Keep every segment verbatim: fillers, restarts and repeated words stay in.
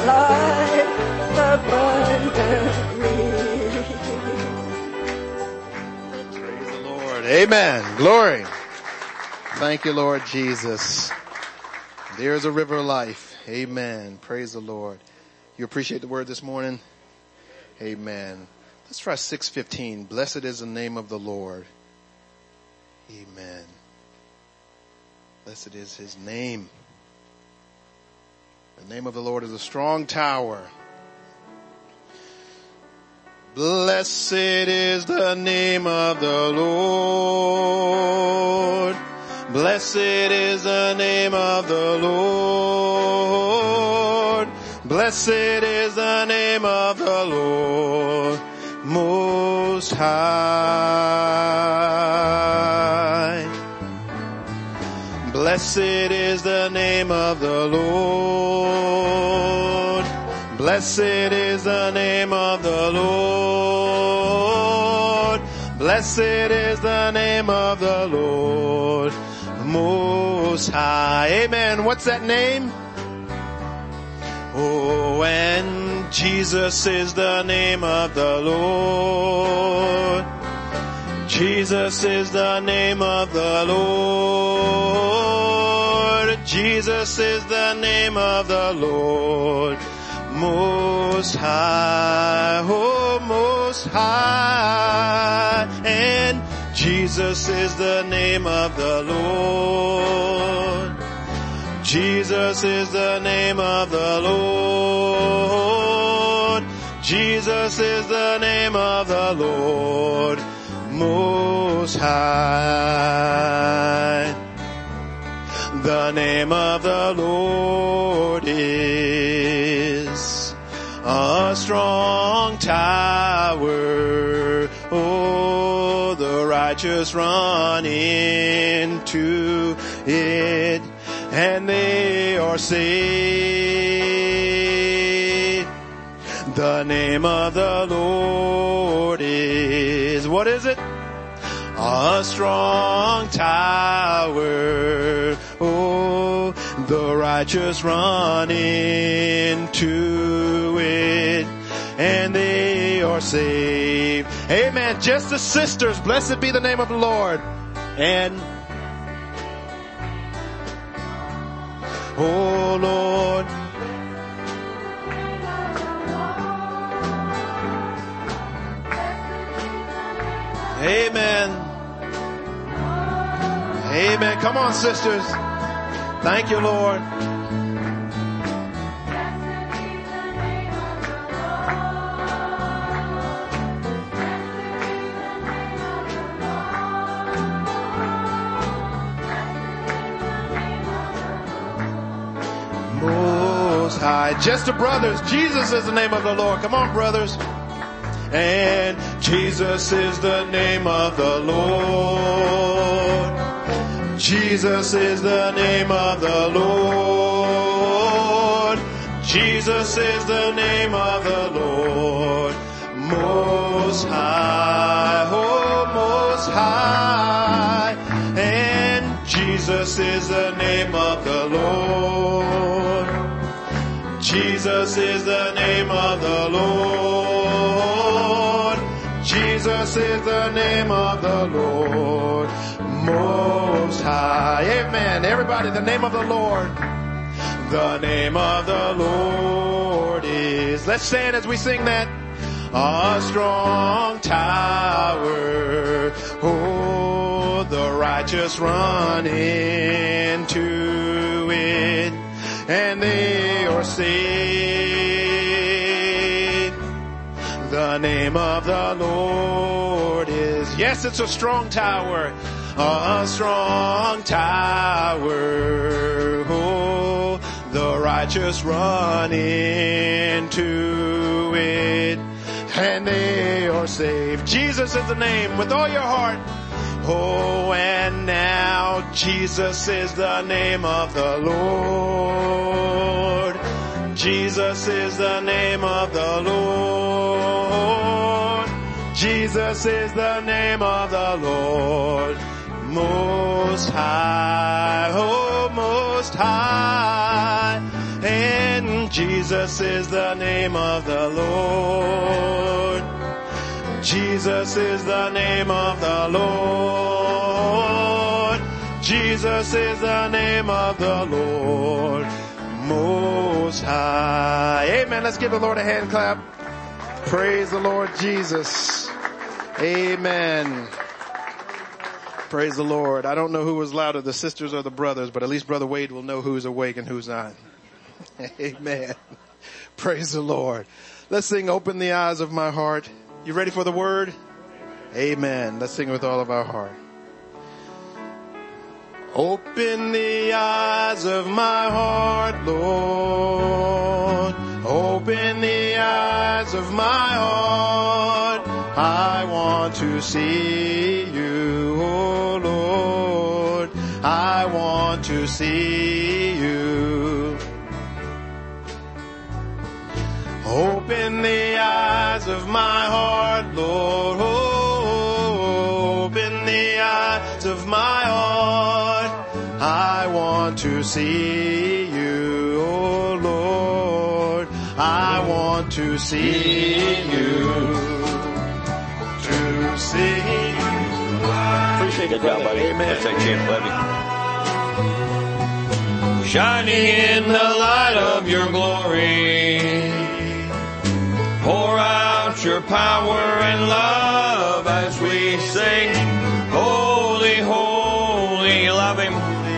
life abundantly. Praise the Lord. Amen. Glory. Thank you, Lord Jesus. There is a river of life. Amen. Praise the Lord. You appreciate the word this morning? Amen. Let's try six fifteen. Blessed is the name of the Lord. Amen. Blessed is his name. The name of the Lord is a strong tower. Blessed is the name of the Lord. Blessed is the name of the Lord. Blessed is the name of the Lord Most High. Blessed is the name of the Lord. Blessed is the name of the Lord. Blessed is the name of the Lord Most High. Amen. What's that name? Oh, and Jesus is the name of the Lord. Jesus is the name of the Lord. Jesus is the name of the Lord Most High. Oh, Most High. And Jesus is the name of the Lord. Jesus is the name of the Lord. Jesus is the name of the Lord Most High. The name of the Lord is a strong tower. Oh, the righteous run into it, and they are saved. The name of the Lord is, what is it? A strong tower. Oh, the righteous run into it, and they are saved. Amen. Just the sisters, blessed be the name of the Lord. And oh Lord, amen. Amen. Come on, sisters. Thank you, Lord. Most High. Just the brothers. Jesus is the name of the Lord. Come on, brothers. And Jesus is the name of the Lord. Jesus is the name of the Lord. Jesus is the name of the Lord Most High. Oh, Most High. And Jesus is the name of the Lord. Jesus is the name of the Lord. Jesus is the name of the Lord Most High. Amen. Everybody, the name of the Lord. The name of the Lord is, let's stand as we sing that. A strong tower. Oh, the righteous run into it, and they are saved. The name of the Lord is, yes, it's a strong tower. A strong tower. Oh, the righteous run into it, and they are saved. Jesus is the name with all your heart. Oh, and now Jesus is the name of the Lord. Jesus is the name of the Lord. Jesus is the name of the Lord Most High. Oh, Most High. And Jesus is the name of the Lord. Jesus is the name of the Lord. Jesus is the name of the Lord Most High. Amen. Let's give the Lord a hand clap. Praise the Lord Jesus. Amen. Praise the Lord. I don't know who was louder, the sisters or the brothers, but at least Brother Wade will know who's awake and who's not. Amen. Praise the Lord. Let's sing Open the Eyes of My Heart. You ready for the word? Amen. Let's sing with all of our heart. Open the eyes of my heart, Lord. Open the eyes of my heart. I want to see you, oh Lord. I want to see you. Open the eyes of my heart, Lord. Open the eyes of my heart. I want to see you, oh Lord. I want to see you. To see you. Appreciate it, brother. Buddy. Amen. Let's take a chance. Love you. Shining in the light of your glory. Pour out your power and love as we sing, holy, holy, love him.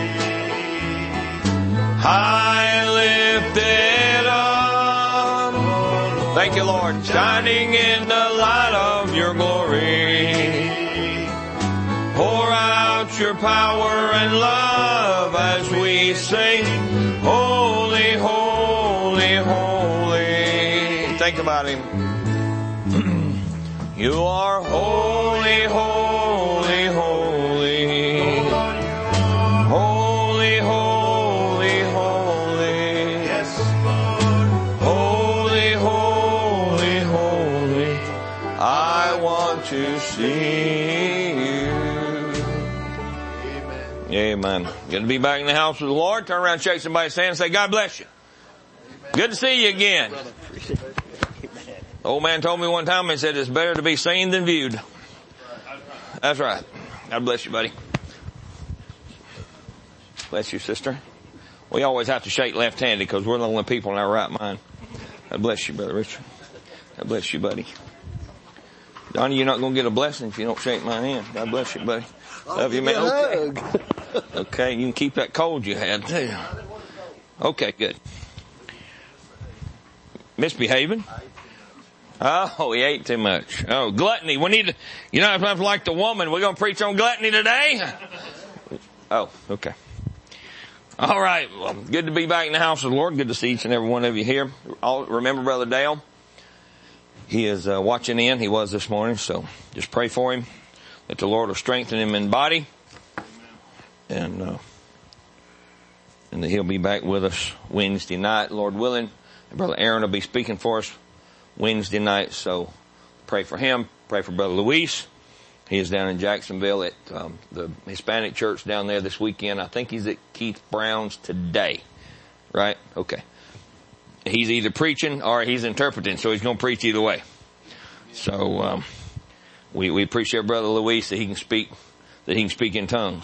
High lifted up. Thank you, Lord. Shining in the light of your glory. Pour out your power and love as we sing, holy, holy, holy. Think about him. You are holy, holy, holy. Holy, holy, holy. Yes, Lord. Holy, holy, holy. I want to see you. Amen. Amen. Good to be back in the house of the Lord. Turn around, shake somebody's hand and say, God bless you. Amen. Good to see you again. Old man told me one time, he said, it's better to be seen than viewed. That's right. God bless you, buddy. Bless you, sister. We always have to shake left-handed because we're the only people in our right mind. God bless you, Brother Richard. God bless you, buddy. Donnie, you're not going to get a blessing if you don't shake my hand. God bless you, buddy. Love you, man. Okay. Okay, you can keep that cold you had, too. Okay, good. Misbehaving? Oh, he ate too much. Oh, gluttony. We need to, you know, if like the woman, we're going to preach on gluttony today. Oh, okay. All right. Well, good to be back in the house of the Lord. Good to see each and every one of you here. All, remember Brother Dale? He is uh, watching in. He was this morning. So just pray for him that the Lord will strengthen him in body. And, uh, and that he'll be back with us Wednesday night, Lord willing. And Brother Aaron will be speaking for us Wednesday night, so pray for him. Pray for Brother Luis. He is down in Jacksonville at um, the Hispanic church down there this weekend. I think he's at Keith Brown's today, right? Okay. He's either preaching or he's interpreting, so he's going to preach either way. So um, we we appreciate Brother Luis that he can speak that he can speak in tongues.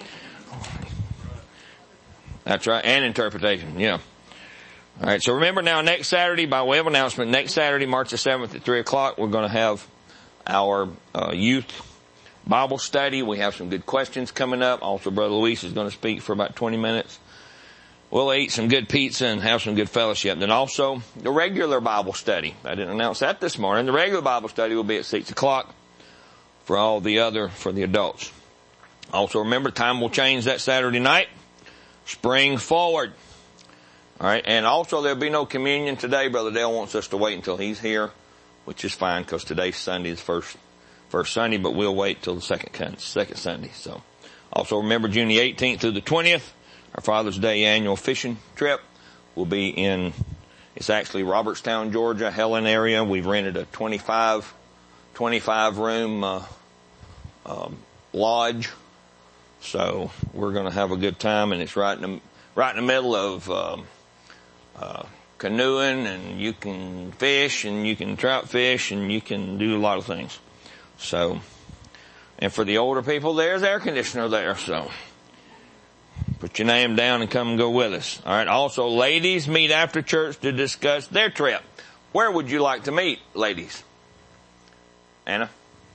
That's right, and interpretation. Yeah. All right, so remember now, next Saturday, by way of announcement, next Saturday, March the seventh at three o'clock, we're going to have our uh, youth Bible study. We have some good questions coming up. Also, Brother Luis is going to speak for about twenty minutes. We'll eat some good pizza and have some good fellowship. Then also, the regular Bible study. I didn't announce that this morning. The regular Bible study will be at six o'clock for all the other, for the adults. Also, remember, time will change that Saturday night. Spring forward. All right, and also there'll be no communion today. Brother Dale wants us to wait until he's here, which is fine because today's Sunday is first first Sunday, but we'll wait till the second second Sunday. So, also remember June the eighteenth through the twentieth, our Father's Day annual fishing trip will be in. It's actually Robertstown, Georgia, Helen area. We've rented a twenty-five room uh, um, lodge, so we're going to have a good time, and it's right in the right in the middle of. Um, Uh, canoeing, and you can fish, and you can trout fish, and you can do a lot of things. So, and for the older people, there's air conditioner there, so put your name down and come and go with us. All right. Also, ladies meet after church to discuss their trip. Where would you like to meet, ladies? Anna?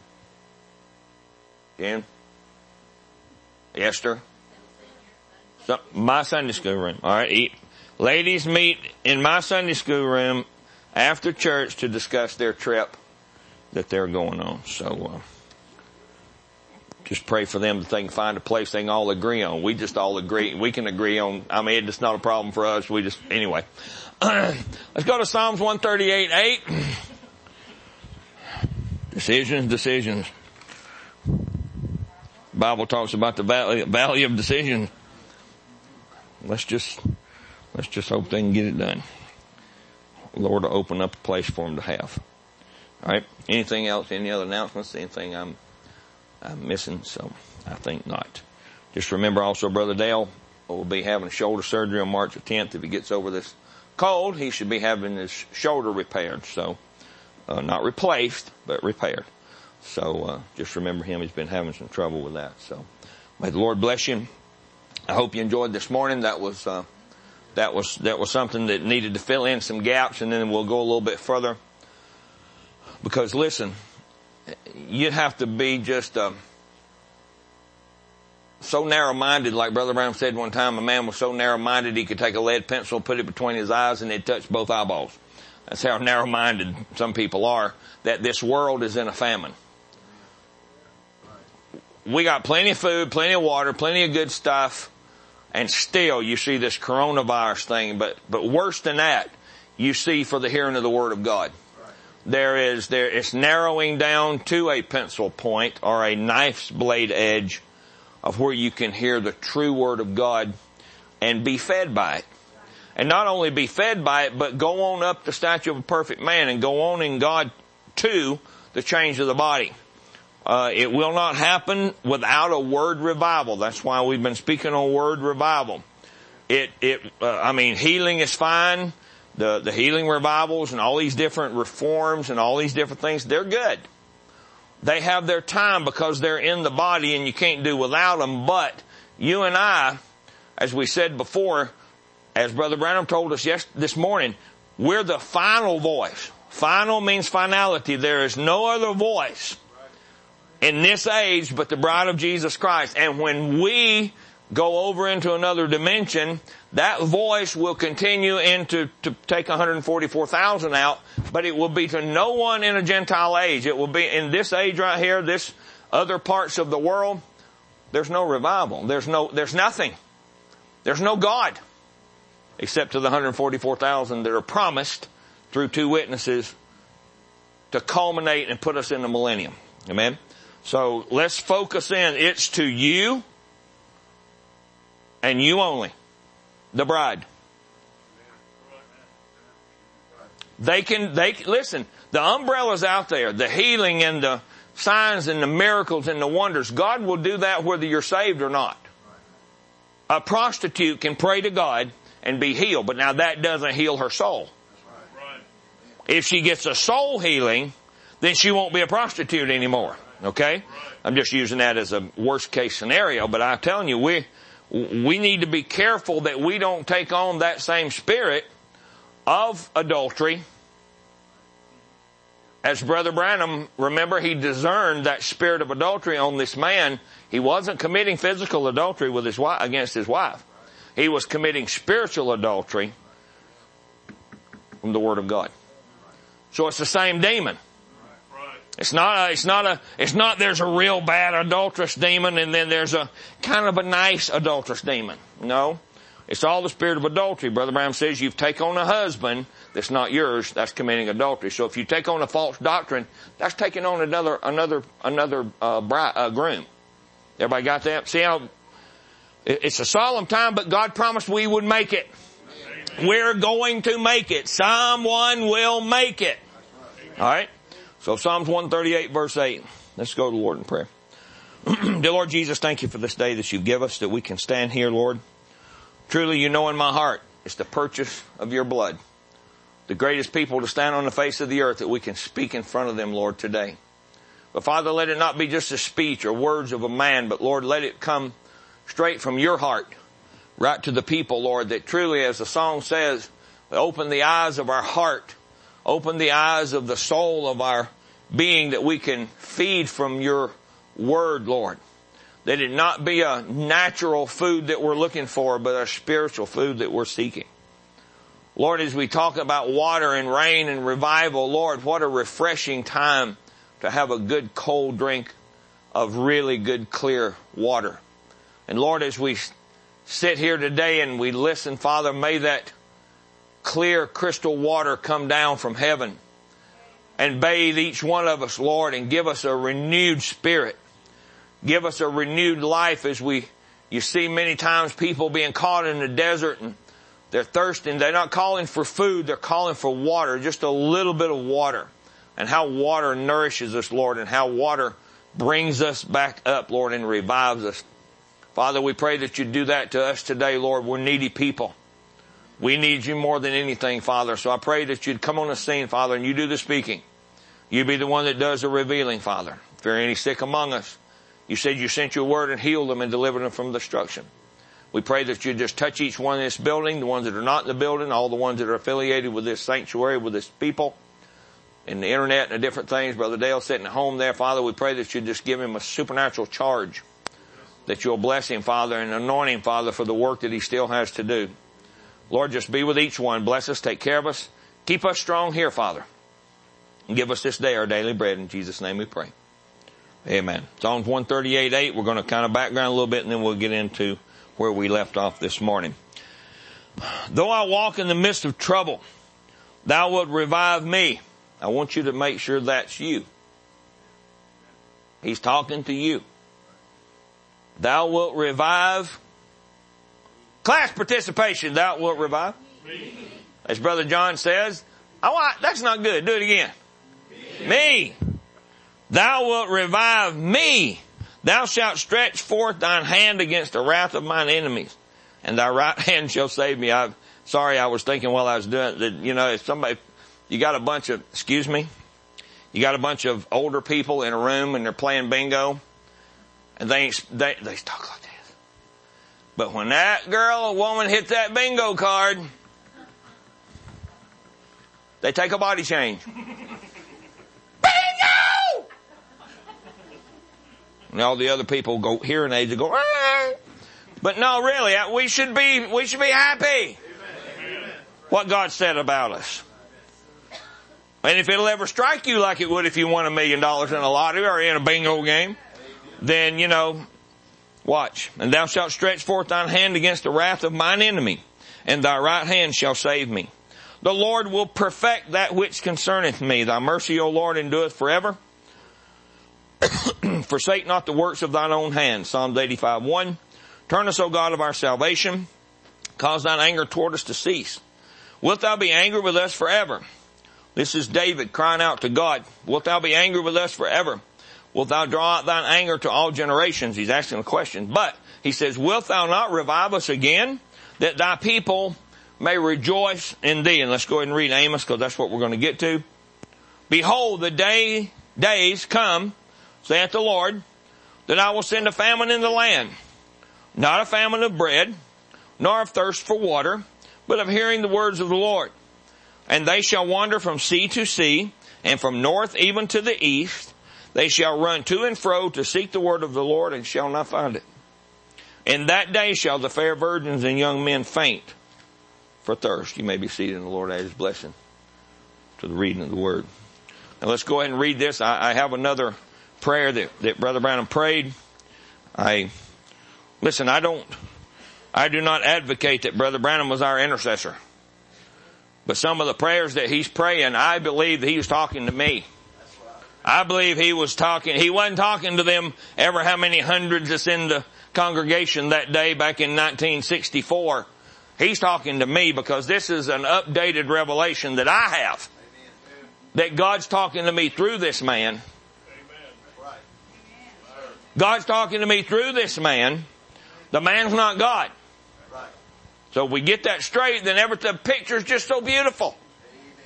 Jen? Esther? So, my Sunday school room. All right. Ladies meet in my Sunday school room after church to discuss their trip that they're going on. So, uh, just pray for them that they can find a place they can all agree on. We just all agree. We can agree on, I mean, it's not a problem for us. We just, anyway. Let's go to Psalms one thirty-eight eight. Decisions, decisions. The Bible talks about the valley, valley of decision. Let's just, let's just hope they can get it done. Lord will open up a place for them to have. All right. Anything else? Any other announcements? Anything I'm, I'm missing? So I think not. Just remember also Brother Dale will be having shoulder surgery on March the tenth. If he gets over this cold, he should be having his shoulder repaired. So, uh, not replaced, but repaired. So, uh, just remember him. He's been having some trouble with that. So, may the Lord bless you. I hope you enjoyed this morning. That was, uh, that was, that was something that needed to fill in some gaps, and then we'll go a little bit further. Because listen, you'd have to be just, uh, so narrow-minded, like Brother Brown said one time, a man was so narrow-minded he could take a lead pencil, put it between his eyes, and it'd touch both eyeballs. That's how narrow-minded some people are, that this world is in a famine. We got plenty of food, plenty of water, plenty of good stuff, and still you see this coronavirus thing. But, but worse than that, you see for the hearing of the Word of God. There is, there, it's narrowing down to a pencil point or a knife's blade edge of where you can hear the true Word of God and be fed by it. And not only be fed by it, but go on up the stature of a perfect man and go on in God to the change of the body. Uh, it will not happen without a word revival. That's why we've been speaking on word revival. It, it, uh, I mean, healing is fine. The, the healing revivals and all these different reforms and all these different things, they're good. They have their time because they're in the body and you can't do without them. But you and I, as we said before, as Brother Branham told us yes, this morning, we're the final voice. Final means finality. There is no other voice in this age but the bride of Jesus Christ. And when we go over into another dimension, that voice will continue into to take one hundred forty-four thousand out, but it will be to no one in a Gentile age. It will be in this age right here, this other parts of the world. There's no revival. There's no, there's nothing. There's no God except to the one hundred forty-four thousand that are promised through two witnesses to culminate and put us in the millennium. Amen. So let's focus in. It's to you and you only. The bride. They can, they, listen, the umbrella's out there, the healing and the signs and the miracles and the wonders. God will do that whether you're saved or not. A prostitute can pray to God and be healed, but now that doesn't heal her soul. If she gets a soul healing, then she won't be a prostitute anymore. Okay? I'm just using that as a worst case scenario, but I'm telling you, we, we need to be careful that we don't take on that same spirit of adultery. As Brother Branham, remember, he discerned that spirit of adultery on this man. He wasn't committing physical adultery with his wife, against his wife. He was committing spiritual adultery from the Word of God. So it's the same demon. It's not a, it's not a, it's not there's a real bad adulterous demon and then there's a kind of a nice adulterous demon. No. It's all the spirit of adultery. Brother Branham says you've taken on a husband that's not yours, that's committing adultery. So if you take on a false doctrine, that's taking on another, another, another, uh, bride, uh, groom. Everybody got that? See how, it's a solemn time, but God promised we would make it. Amen. We're going to make it. Someone will make it. Alright? So Psalms one thirty-eight verse eight. Let's go to the Lord in prayer. Dear Lord Jesus, thank you for this day that you give us, that we can stand here, Lord. Truly, you know in my heart, it's the purchase of your blood. the greatest people to stand on the face of the earth, that we can speak in front of them, Lord, today. But Father, let it not be just a speech or words of a man, but Lord, let it come straight from your heart, right to the people, Lord, that truly, as the song says, open the eyes of our heart, open the eyes of the soul of our being, that we can feed from your word, Lord. That it not be a natural food that we're looking for, but a spiritual food that we're seeking. Lord, as we talk about water and rain and revival, Lord, what a refreshing time to have a good cold drink of really good clear water. And Lord, as we sit here today and we listen, Father, may that clear crystal water come down from heaven and bathe each one of us, Lord, and give us a renewed spirit. Give us a renewed life as we, you see many times people being caught in the desert and they're thirsting. They're not calling for food. They're calling for water, just a little bit of water. And how water nourishes us, Lord, and how water brings us back up, Lord, and revives us. Father, we pray that you do that to us today, Lord. We're needy people. We need you more than anything, Father. So I pray that you'd come on the scene, Father, and you do the speaking. You be the one that does the revealing, Father. If there are any sick among us, you said you sent your word and healed them and delivered them from destruction. We pray that you just touch each one in this building, the ones that are not in the building, all the ones that are affiliated with this sanctuary, with this people, and the internet and the different things. Brother Dale sitting at home there, Father, we pray that you just give him a supernatural charge, that you'll bless him, Father, and anoint him, Father, for the work that he still has to do. Lord, just be with each one. Bless us, take care of us. Keep us strong here, Father. And give us this day our daily bread. In Jesus' name we pray. Amen. Psalms one thirty-eight eight, we're going to kind of background a little bit and then we'll get into where we left off this morning. Though I walk in the midst of trouble, thou wilt revive me. I want you to make sure that's you. He's talking to you. Thou wilt revive. Class participation, thou wilt revive. Me. As Brother John says, oh, that's not good. Do it again. Me. Me. Thou wilt revive me. Thou shalt stretch forth thine hand against the wrath of mine enemies, and thy right hand shall save me. I'm sorry, I was thinking while I was doing it that, you know, if somebody, you got a bunch of, excuse me, you got a bunch of older people in a room and they're playing bingo, and they, they, they talk like this. But when that girl or woman hits that bingo card, they take a body change. And all the other people go, hearing aids and go, ah. But no, really, we should be, we should be happy. Amen. What God said about us. And if it'll ever strike you like it would if you won a million dollars in a lottery or in a bingo game, then, you know, watch. And thou shalt stretch forth thine hand against the wrath of mine enemy, and thy right hand shall save me. The Lord will perfect that which concerneth me. Thy mercy, O Lord, endureth forever. Forsake not the works of thine own hands. Psalms eighty-five one. Turn us, O God of our salvation. Cause thine anger toward us to cease. Wilt thou be angry with us forever? This is David crying out to God. Wilt thou be angry with us forever? Wilt thou draw out thine anger to all generations? He's asking a question. But he says, wilt thou not revive us again, that thy people may rejoice in thee? And let's go ahead and read Amos, because that's what we're going to get to. Behold, the day days come, saith the Lord, that I will send a famine in the land, not a famine of bread, nor of thirst for water, but of hearing the words of the Lord. And they shall wander from sea to sea, and from north even to the east. They shall run to and fro to seek the word of the Lord, and shall not find it. In that day shall the fair virgins and young men faint for thirst. You may be seated, and the Lord add his blessing to the reading of the word. Now let's go ahead and read this. I, I have another prayer that, that Brother Branham prayed. I, listen, I don't, I do not advocate that Brother Branham was our intercessor. But some of the prayers that he's praying, I believe that he was talking to me. I believe he was talking, he wasn't talking to them ever how many hundreds that's in the congregation that day back in nineteen sixty-four. He's talking to me because this is an updated revelation that I have. That God's talking to me through this man. God's talking to me through this man. The man's not God. So if we get that straight, then every the picture's just so beautiful.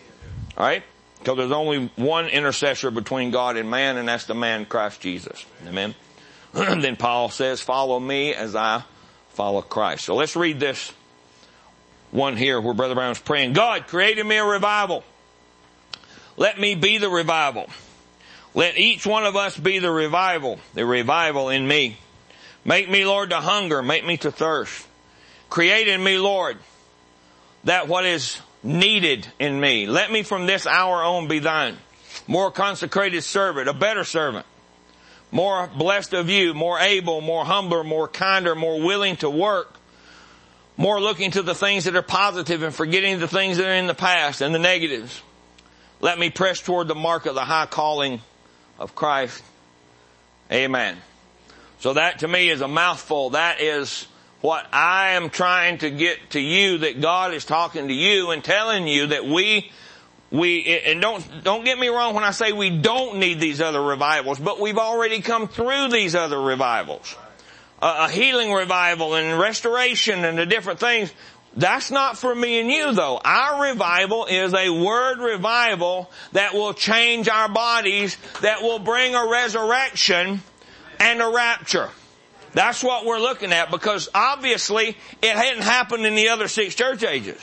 All right? Because there's only one intercessor between God and man, and that's the man Christ Jesus. Amen? Then Paul says, follow me as I follow Christ. So let's read this one here where Brother Brown's praying. God, create in me a revival. Let me be the revival. Let each one of us be the revival, the revival in me. Make me, Lord, to hunger. Make me to thirst. Create in me, Lord, that what is needed in me. Let me from this hour on be thine. More consecrated servant, a better servant. More blessed of you, more able, more humbler, more kinder, more willing to work. More looking to the things that are positive and forgetting the things that are in the past and the negatives. Let me press toward the mark of the high calling of Christ. Amen. So that to me is a mouthful. That is what I am trying to get to you, that God is talking to you and telling you that we, we, and don't, don't get me wrong when I say we don't need these other revivals, but we've already come through these other revivals. A, a healing revival and restoration and the different things. That's not for me and you though. Our revival is a word revival that will change our bodies, that will bring a resurrection and a rapture. That's what we're looking at, because obviously it hadn't happened in the other six church ages.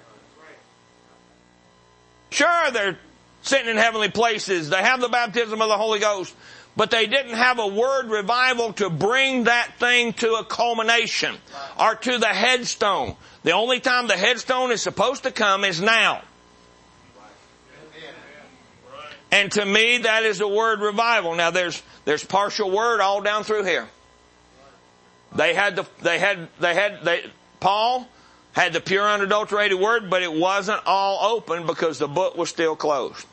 Sure, they're sitting in heavenly places. They have the baptism of the Holy Ghost, but they didn't have a word revival to bring that thing to a culmination or to the headstone. The only time the headstone is supposed to come is now. And to me, that is a word revival. Now there's, there's partial word all down through here. They had the, they had, they had, they, Paul had the pure unadulterated word, but it wasn't all open because the book was still closed.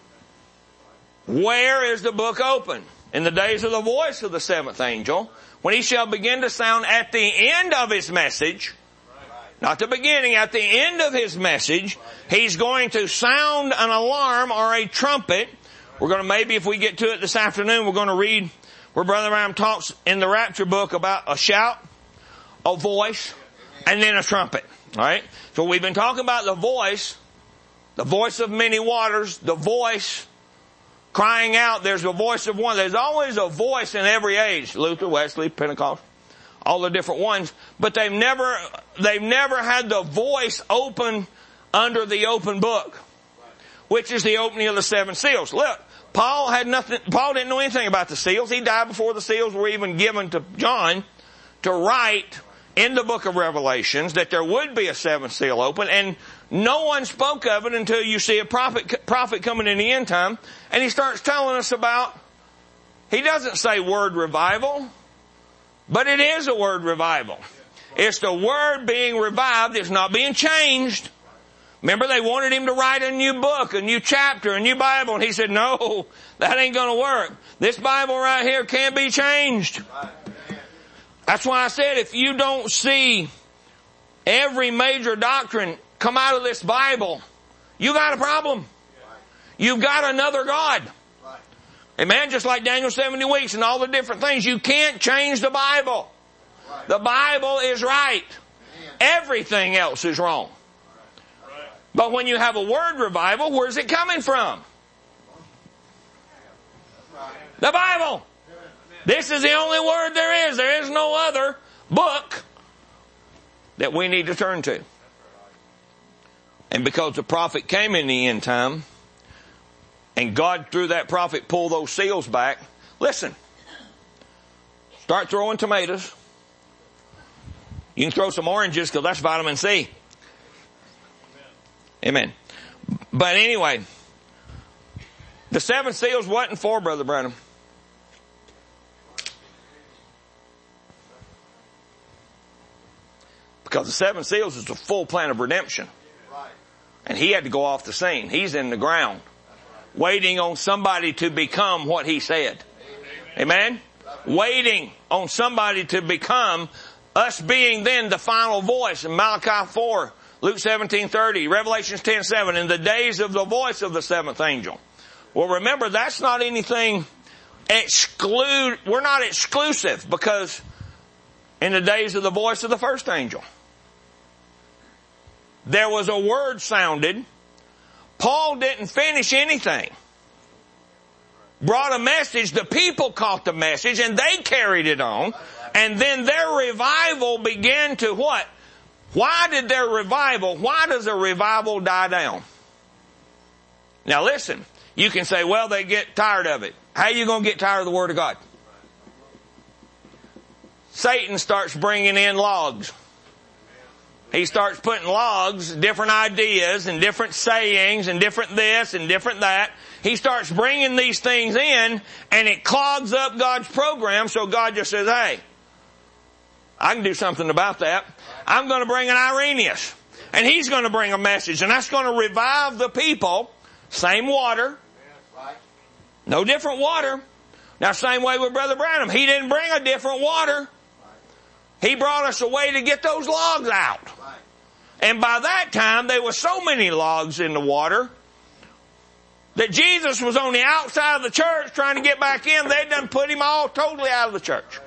Where is the book open? In the days of the voice of the seventh angel, when he shall begin to sound at the end of his message, not the beginning, at the end of his message, he's going to sound an alarm or a trumpet. We're going to, maybe if we get to it this afternoon, we're going to read where Brother Branham talks in the Rapture book about a shout, a voice, and then a trumpet. Alright? So we've been talking about the voice, the voice of many waters, the voice crying out. There's a voice of one. There's always a voice in every age. Luther, Wesley, Pentecost, all the different ones. But they've never, they've never had the voice open under the open book, which is the opening of the seven seals. Look, Paul had nothing, Paul didn't know anything about the seals. He died before the seals were even given to John to write in the book of Revelations that there would be a seventh seal open, and no one spoke of it until you see a prophet, prophet coming in the end time, and he starts telling us about, he doesn't say word revival, but it is a word revival. It's the word being revived. It's not being changed. Remember, they wanted him to write a new book, a new chapter, a new Bible, and he said, no, that ain't going to work. This Bible right here can't be changed. That's why I said, if you don't see every major doctrine come out of this Bible, you got a problem. You've got another God. Amen? Just like Daniel seventy weeks and all the different things. You can't change the Bible. The Bible is right. Everything else is wrong. But when you have a word revival, where's it coming from? The Bible. This is the only word there is. There is no other book that we need to turn to. And because the prophet came in the end time, and God through that prophet pulled those seals back, listen, start throwing tomatoes. You can throw some oranges because that's vitamin C. Amen. But anyway, the seven seals wasn't for Brother Branham. Because the seven seals is the full plan of redemption. And he had to go off the scene. He's in the ground, waiting on somebody to become what he said. Amen? Waiting on somebody to become, us being then the final voice in Malachi four, Luke seventeen thirty, Revelation ten seven, in the days of the voice of the seventh angel. Well, remember, that's not anything exclude, we're not exclusive, because in the days of the voice of the first angel, there was a word sounded, Paul didn't finish anything. Brought a message, the people caught the message, and they carried it on. And then their revival began to what? Why did their revival, why does a revival die down? Now listen, you can say, well, they get tired of it. How are you going to get tired of the Word of God? Satan starts bringing in logs. He starts putting logs, different ideas and different sayings and different this and different that. He starts bringing these things in, and it clogs up God's program, so God just says, hey, I can do something about that. I'm going to bring an Irenaeus, and he's going to bring a message, and that's going to revive the people. Same water. No different water. Now, same way with Brother Branham. He didn't bring a different water. He brought us a way to get those logs out. And by that time, there were so many logs in the water that Jesus was on the outside of the church trying to get back in. They'd done put him all totally out of the church.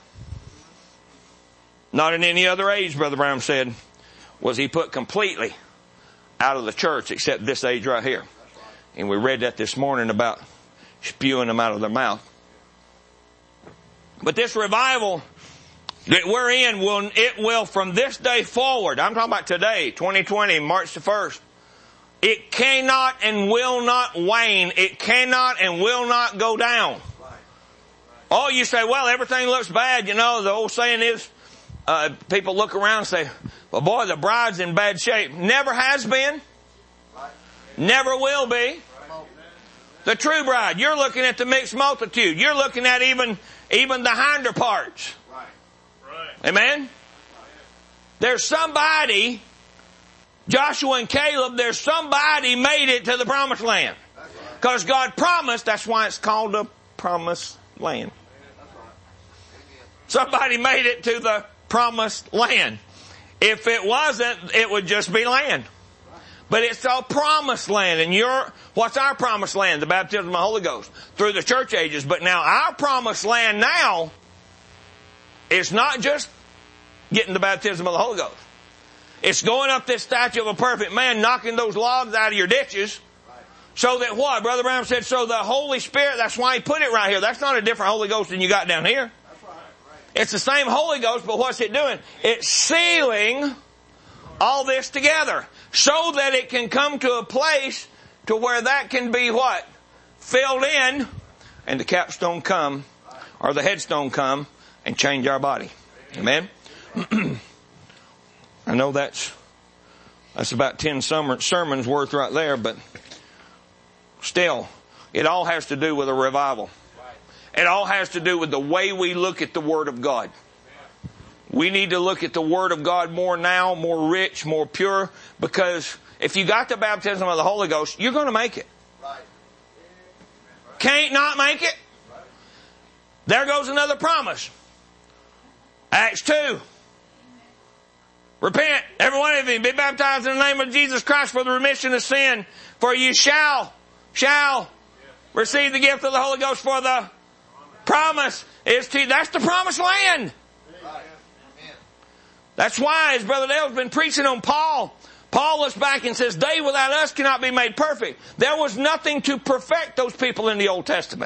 Not in any other age, Brother Branham said, was he put completely out of the church except this age right here. And we read that this morning about spewing them out of their mouth. But this revival that we're in, will it will from this day forward, I'm talking about today, twenty twenty, March the first, it cannot and will not wane. It cannot and will not go down. Oh, you say, well, everything looks bad. You know, the old saying is, uh, people look around and say, well, boy, the bride's in bad shape. Never has been. Never will be. The true bride. You're looking at the mixed multitude. You're looking at even, even the hinder parts. Amen? There's somebody, Joshua and Caleb, there's somebody made it to the promised land. Because God promised, that's why it's called the promised land. Somebody made it to the promised land. If it wasn't, it would just be land. But it's a promised land. And you're, what's our promised land? The baptism of the Holy Ghost. Through the church ages. But now our promised land now, it's not just getting the baptism of the Holy Ghost. It's going up this statue of a perfect man, knocking those logs out of your ditches. So that what? Brother Branham said, so the Holy Spirit, that's why he put it right here. That's not a different Holy Ghost than you got down here. It's the same Holy Ghost, but what's it doing? It's sealing all this together so that it can come to a place to where that can be what? Filled in, and the capstone come, or the headstone come, and change our body. Amen? I know that's that's about ten summer, sermons worth right there, but still, it all has to do with a revival. It all has to do with the way we look at the Word of God. We need to look at the Word of God more now, more rich, more pure, because if you got the baptism of the Holy Ghost, you're going to make it. Can't not make it. There goes another promise. Acts two. Repent, every one of you, be baptized in the name of Jesus Christ for the remission of sin, for you shall, shall receive the gift of the Holy Ghost. For the promise is to, that's the promised land. That's why, as Brother Dale's been preaching on Paul, Paul looks back and says, they without us cannot be made perfect. There was nothing to perfect those people in the Old Testament.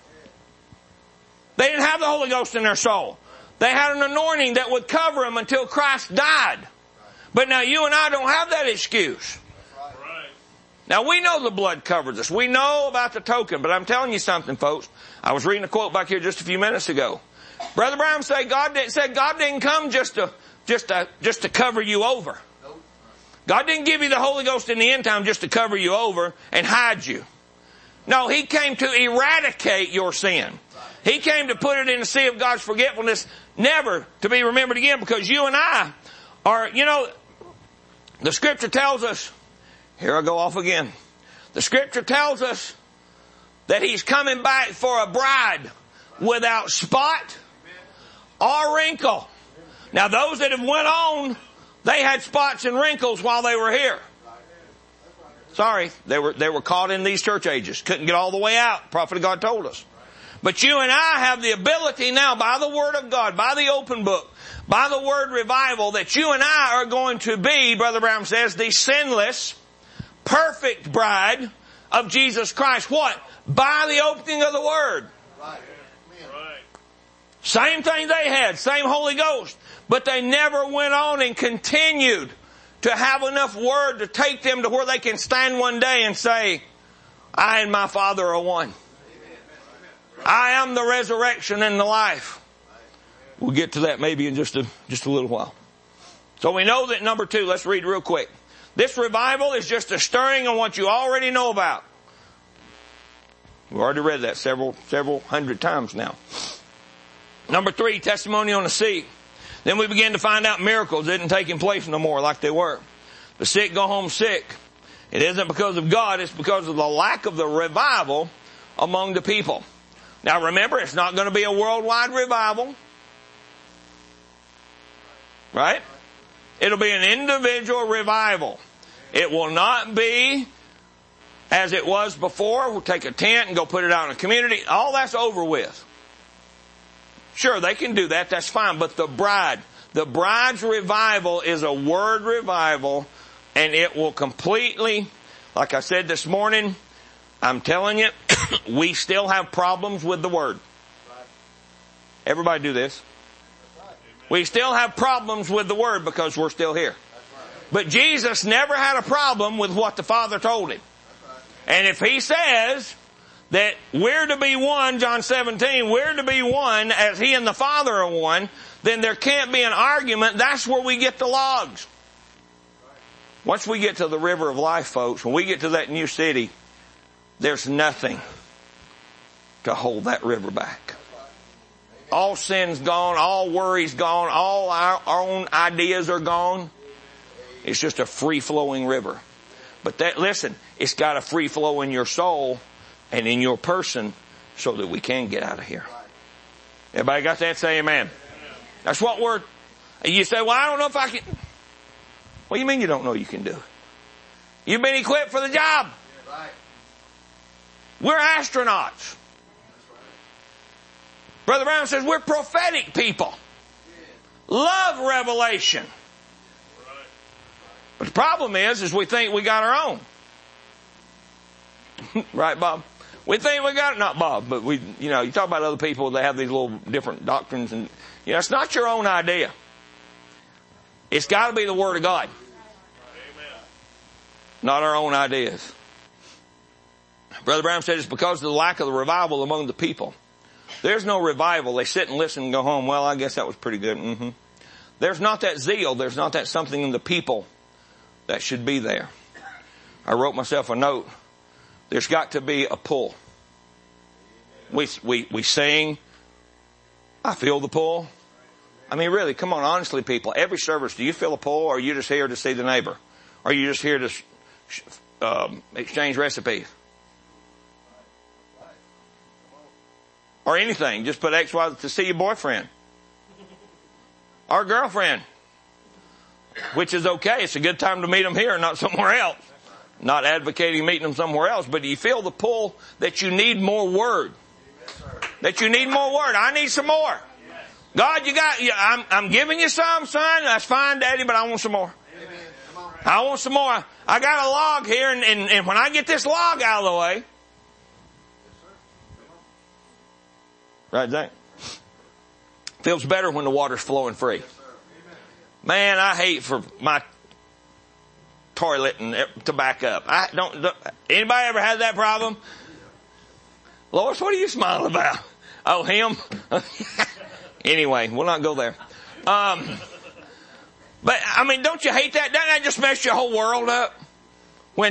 They didn't have the Holy Ghost in their soul. They had an anointing that would cover them until Christ died. But now you and I don't have that excuse. Now we know the blood covers us. We know about the token. But I'm telling you something, folks. I was reading a quote back here just a few minutes ago. Brother Branham said God didn't, said God didn't come just to, just to, just to cover you over. God didn't give you the Holy Ghost in the end time just to cover you over and hide you. No, He came to eradicate your sin. He came to put it in the sea of God's forgetfulness, never to be remembered again, because you and I are, you know, the Scripture tells us, here I go off again. The Scripture tells us that He's coming back for a bride without spot or wrinkle. Now those that have went on, they had spots and wrinkles while they were here. Sorry, they were, they were caught in these church ages. Couldn't get all the way out. Prophet of God told us. But you and I have the ability now, by the Word of God, by the open book, by the Word revival, that you and I are going to be, Brother Branham says, the sinless, perfect bride of Jesus Christ. What? By the opening of the Word. Right. Same thing they had, same Holy Ghost. But they never went on and continued to have enough Word to take them to where they can stand one day and say, I and my Father are one. I am the resurrection and the life. We'll get to that maybe in just a, just a little while. So we know that number two, let's read real quick. This revival is just a stirring on what you already know about. We've already read that several, several hundred times now. Number three, testimony on the sea. Then we begin to find out miracles isn't taking place no more like they were. The sick go home sick. It isn't because of God, it's because of the lack of the revival among the people. Now remember, it's not going to be a worldwide revival. Right? It'll be an individual revival. It will not be as it was before. We'll take a tent and go put it out in a community. All that's over with. Sure, they can do that. That's fine. But the bride, the bride's revival is a word revival, and it will completely, like I said this morning, I'm telling you, we still have problems with the Word. Everybody do this. We still have problems with the Word because we're still here. But Jesus never had a problem with what the Father told him. And if he says that we're to be one, John seventeen, we're to be one as he and the Father are one, then there can't be an argument. That's where we get the logs. Once we get to the river of life, folks, when we get to that new city, there's nothing to hold that river back. All sin's gone, all worry's gone, all our, our own ideas are gone. It's just a free-flowing river. But that, listen, it's got a free flow in your soul and in your person so that we can get out of here. Everybody got that? Say amen. That's what we're, you say, well, I don't know if I can. What do you mean you don't know you can do it? You've been equipped for the job. We're astronauts. Brother Brown says we're prophetic people. Love revelation. But the problem is, is we think we got our own. Right, Bob? We think we got it. Not Bob, but we, you know, you talk about other people, they have these little different doctrines and, you know, it's not your own idea. It's got to be the Word of God. Amen. Not our own ideas. Brother Brown said it's because of the lack of the revival among the people. There's no revival. They sit and listen and go home. Well, I guess that was pretty good. Mm-hmm. There's not that zeal. There's not that something in the people that should be there. I wrote myself a note. There's got to be a pull. We, we, we sing. I feel the pull. I mean, really, come on, honestly, people. Every service, do you feel a pull, or are you just here to see the neighbor? Or are you just here to um, exchange recipes? Or anything. Just put X, Y, to see your boyfriend. Or girlfriend. Which is okay. It's a good time to meet them here, not somewhere else. Not advocating meeting them somewhere else, but do you feel the pull that you need more Word? That you need more Word. I need some more. God, you got, I'm, I'm giving you some, son. That's fine, Daddy, but I want some more. I want some more. I got a log here, and, and, and when I get this log out of the way. Right, Zach? Feels better when the water's flowing free. Man, I hate for my toilet and to back up. I don't, don't anybody ever had that problem? Lois, what are you smiling about? Oh, him? Anyway, we'll not go there. Um, but, I mean, don't you hate that? Doesn't that just mess your whole world up? When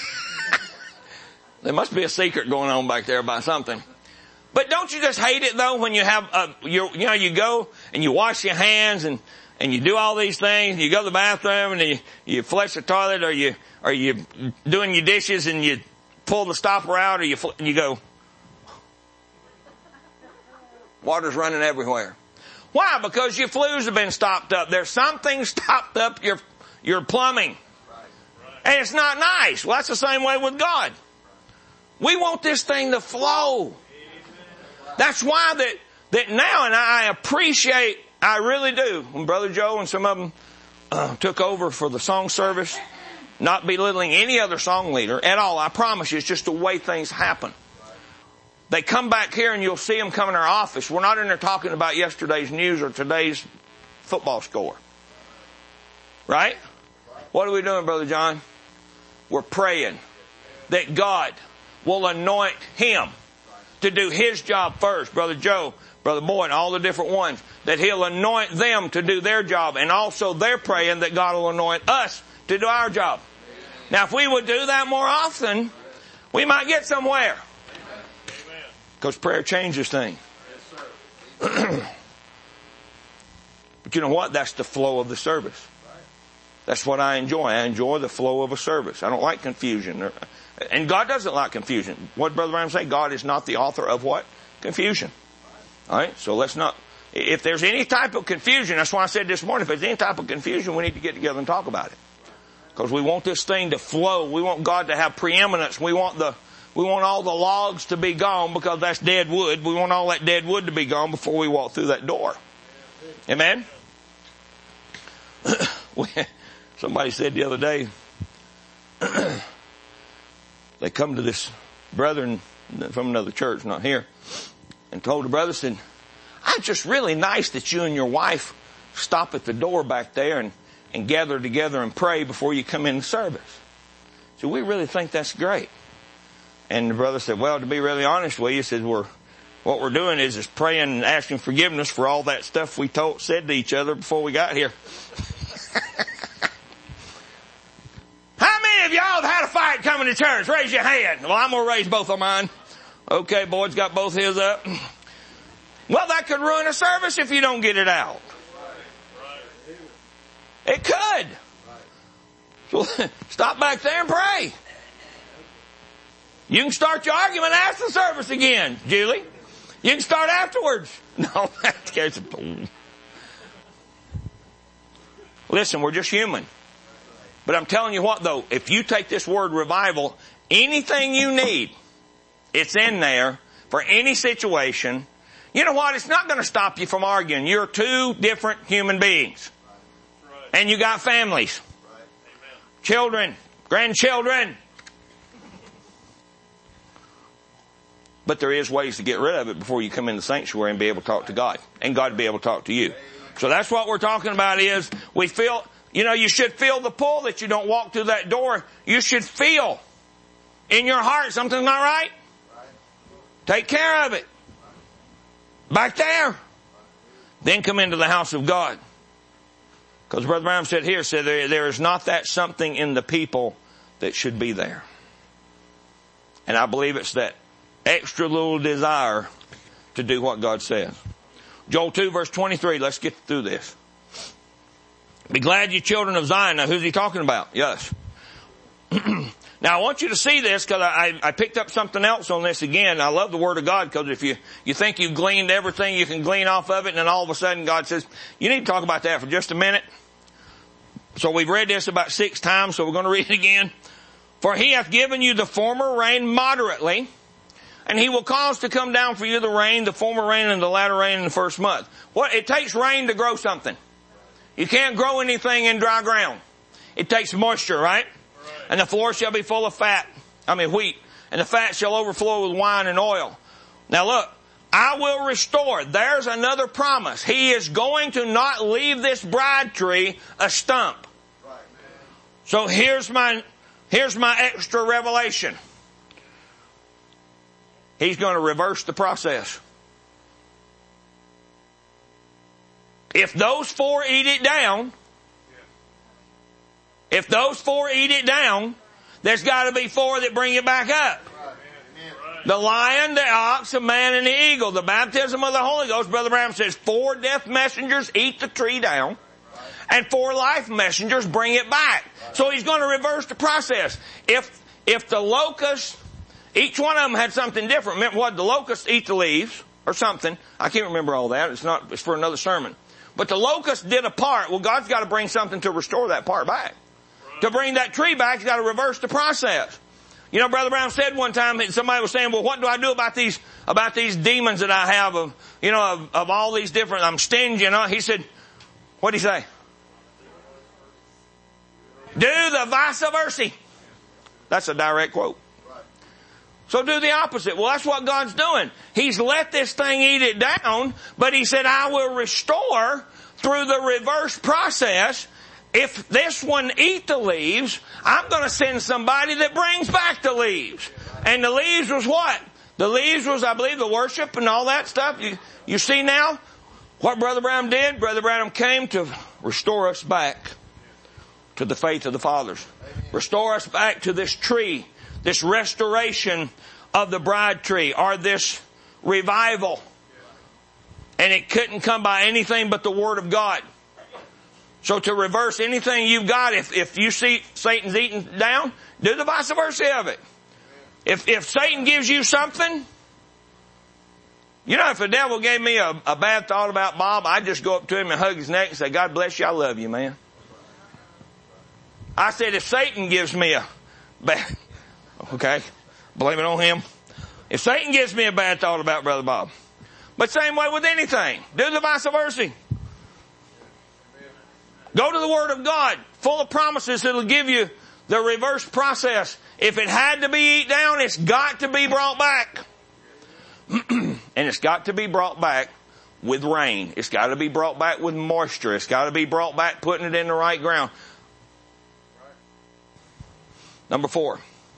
there must be a secret going on back there about something. But don't you just hate it, though, when you have, a, you you know, you go and you wash your hands and, and you do all these things, you go to the bathroom and you, you flush the toilet, or you, or you doing your dishes and you pull the stopper out, or you, and you go, water's running everywhere. Why? Because your flues have been stopped up. There's something stopped up your, your plumbing. And it's not nice. Well, that's the same way with God. We want this thing to flow. That's why that, that now, and I appreciate, I really do, when Brother Joe and some of them uh, took over for the song service, not belittling any other song leader at all. I promise you, it's just the way things happen. They come back here and you'll see them come in our office. We're not in there talking about yesterday's news or today's football score. Right? What are we doing, Brother John? We're praying that God will anoint him to do his job first. Brother Joe, Brother Boyd, all the different ones. That he'll anoint them to do their job. And also they're praying that God will anoint us to do our job. Now if we would do that more often, we might get somewhere. Because prayer changes things. But you know what? That's the flow of the service. That's what I enjoy. I enjoy the flow of a service. I don't like confusion. And God doesn't like confusion. What did Brother Branham say? God is not the author of what? Confusion. All right? So let's not... If there's any type of confusion, that's why I said this morning, if there's any type of confusion, we need to get together and talk about it. Because we want this thing to flow. We want God to have preeminence. We want the... We want all the logs to be gone because that's dead wood. We want all that dead wood to be gone before we walk through that door. Amen? Somebody said the other day, they come to this brethren from another church, not here, and told the brother, said, "It's just really nice that you and your wife stop at the door back there and, and gather together and pray before you come in the service. So we really think that's great." And the brother said, "Well, to be really honest with you," he said, we're, what we're doing is, is praying and asking forgiveness for all that stuff we told, said to each other before we got here. How many of y'all have had a fight coming to church? Raise your hand. Well, I'm going to raise both of mine. Okay, Boyd's got both his up. Well, that could ruin a service if you don't get it out. It could. So stop back there and pray. You can start your argument after the service again, Julie. You can start afterwards. No, that's... Listen, we're just human. But I'm telling you what, though, if you take this word revival, anything you need, it's in there for any situation. You know what? It's not going to stop you from arguing. You're two different human beings. And you got families. Children, grandchildren. But there is ways to get rid of it before you come in the sanctuary and be able to talk to God. And God be able to talk to you. So that's what we're talking about is, we feel, you know, you should feel the pull that you don't walk through that door. You should feel in your heart something's not right. Take care of it. Back there. Then come into the house of God. Because Brother Branham said here, said there, there is not that something in the people that should be there. And I believe it's that extra little desire to do what God says. Joel two verse twenty-three. Let's get through this. Be glad, you children of Zion. Now who's he talking about? Yes. Now I want you to see this because I, I picked up something else on this again. I love the Word of God because if you, you think you've gleaned everything you can glean off of it, and then all of a sudden God says, you need to talk about that for just a minute. So we've read this about six times, so we're going to read it again. For he hath given you the former rain moderately, and he will cause to come down for you the rain, the former rain and the latter rain in the first month. What? It takes rain to grow something. You can't grow anything in dry ground. It takes moisture, right? And the floor shall be full of fat. I mean wheat. And the fat shall overflow with wine and oil. Now look, I will restore. There's another promise. He is going to not leave this bride tree a stump. So here's my, here's my extra revelation. He's going to reverse the process. If those four eat it down, if those four eat it down, there's got to be four that bring it back up. The lion, the ox, the man, and the eagle. The baptism of the Holy Ghost, Brother Branham says, four death messengers eat the tree down, and four life messengers bring it back. So he's going to reverse the process. If, if the locusts, each one of them had something different. Remember what? The locusts eat the leaves, or something. I can't remember all that. It's not, it's for another sermon. But the locust did a part. Well, God's got to bring something to restore that part back. Right. To bring that tree back, He's got to reverse the process. You know, Brother Brown said one time, somebody was saying, well, what do I do about these, about these demons that I have of, you know, of, of all these different, I'm stingy, you know? He said, what'd he say? Do the vice versa. That's a direct quote. So do the opposite. Well, that's what God's doing. He's let this thing eat it down, but He said, I will restore through the reverse process. If this one eat the leaves, I'm going to send somebody that brings back the leaves. And the leaves was what? The leaves was, I believe, the worship and all that stuff. You, you see now what Brother Branham did? Brother Branham came to restore us back to the faith of the fathers. Restore us back to this tree, this restoration of the bride tree, or this revival. And it couldn't come by anything but the Word of God. So to reverse anything you've got, if, if you see Satan's eating down, do the vice versa of it. If, if Satan gives you something, you know, if the devil gave me a, a bad thought about Bob, I'd just go up to him and hug his neck and say, God bless you, I love you, man. I said, if Satan gives me a bad, okay, blame it on him. If Satan gives me a bad thought about Brother Bob, but same way with anything, do the vice versa. Go to the Word of God, full of promises that'll give you the reverse process. If it had to be eat down, it's got to be brought back. And it's got to be brought back with rain. It's got to be brought back with moisture. It's got to be brought back putting it in the right ground. Number four.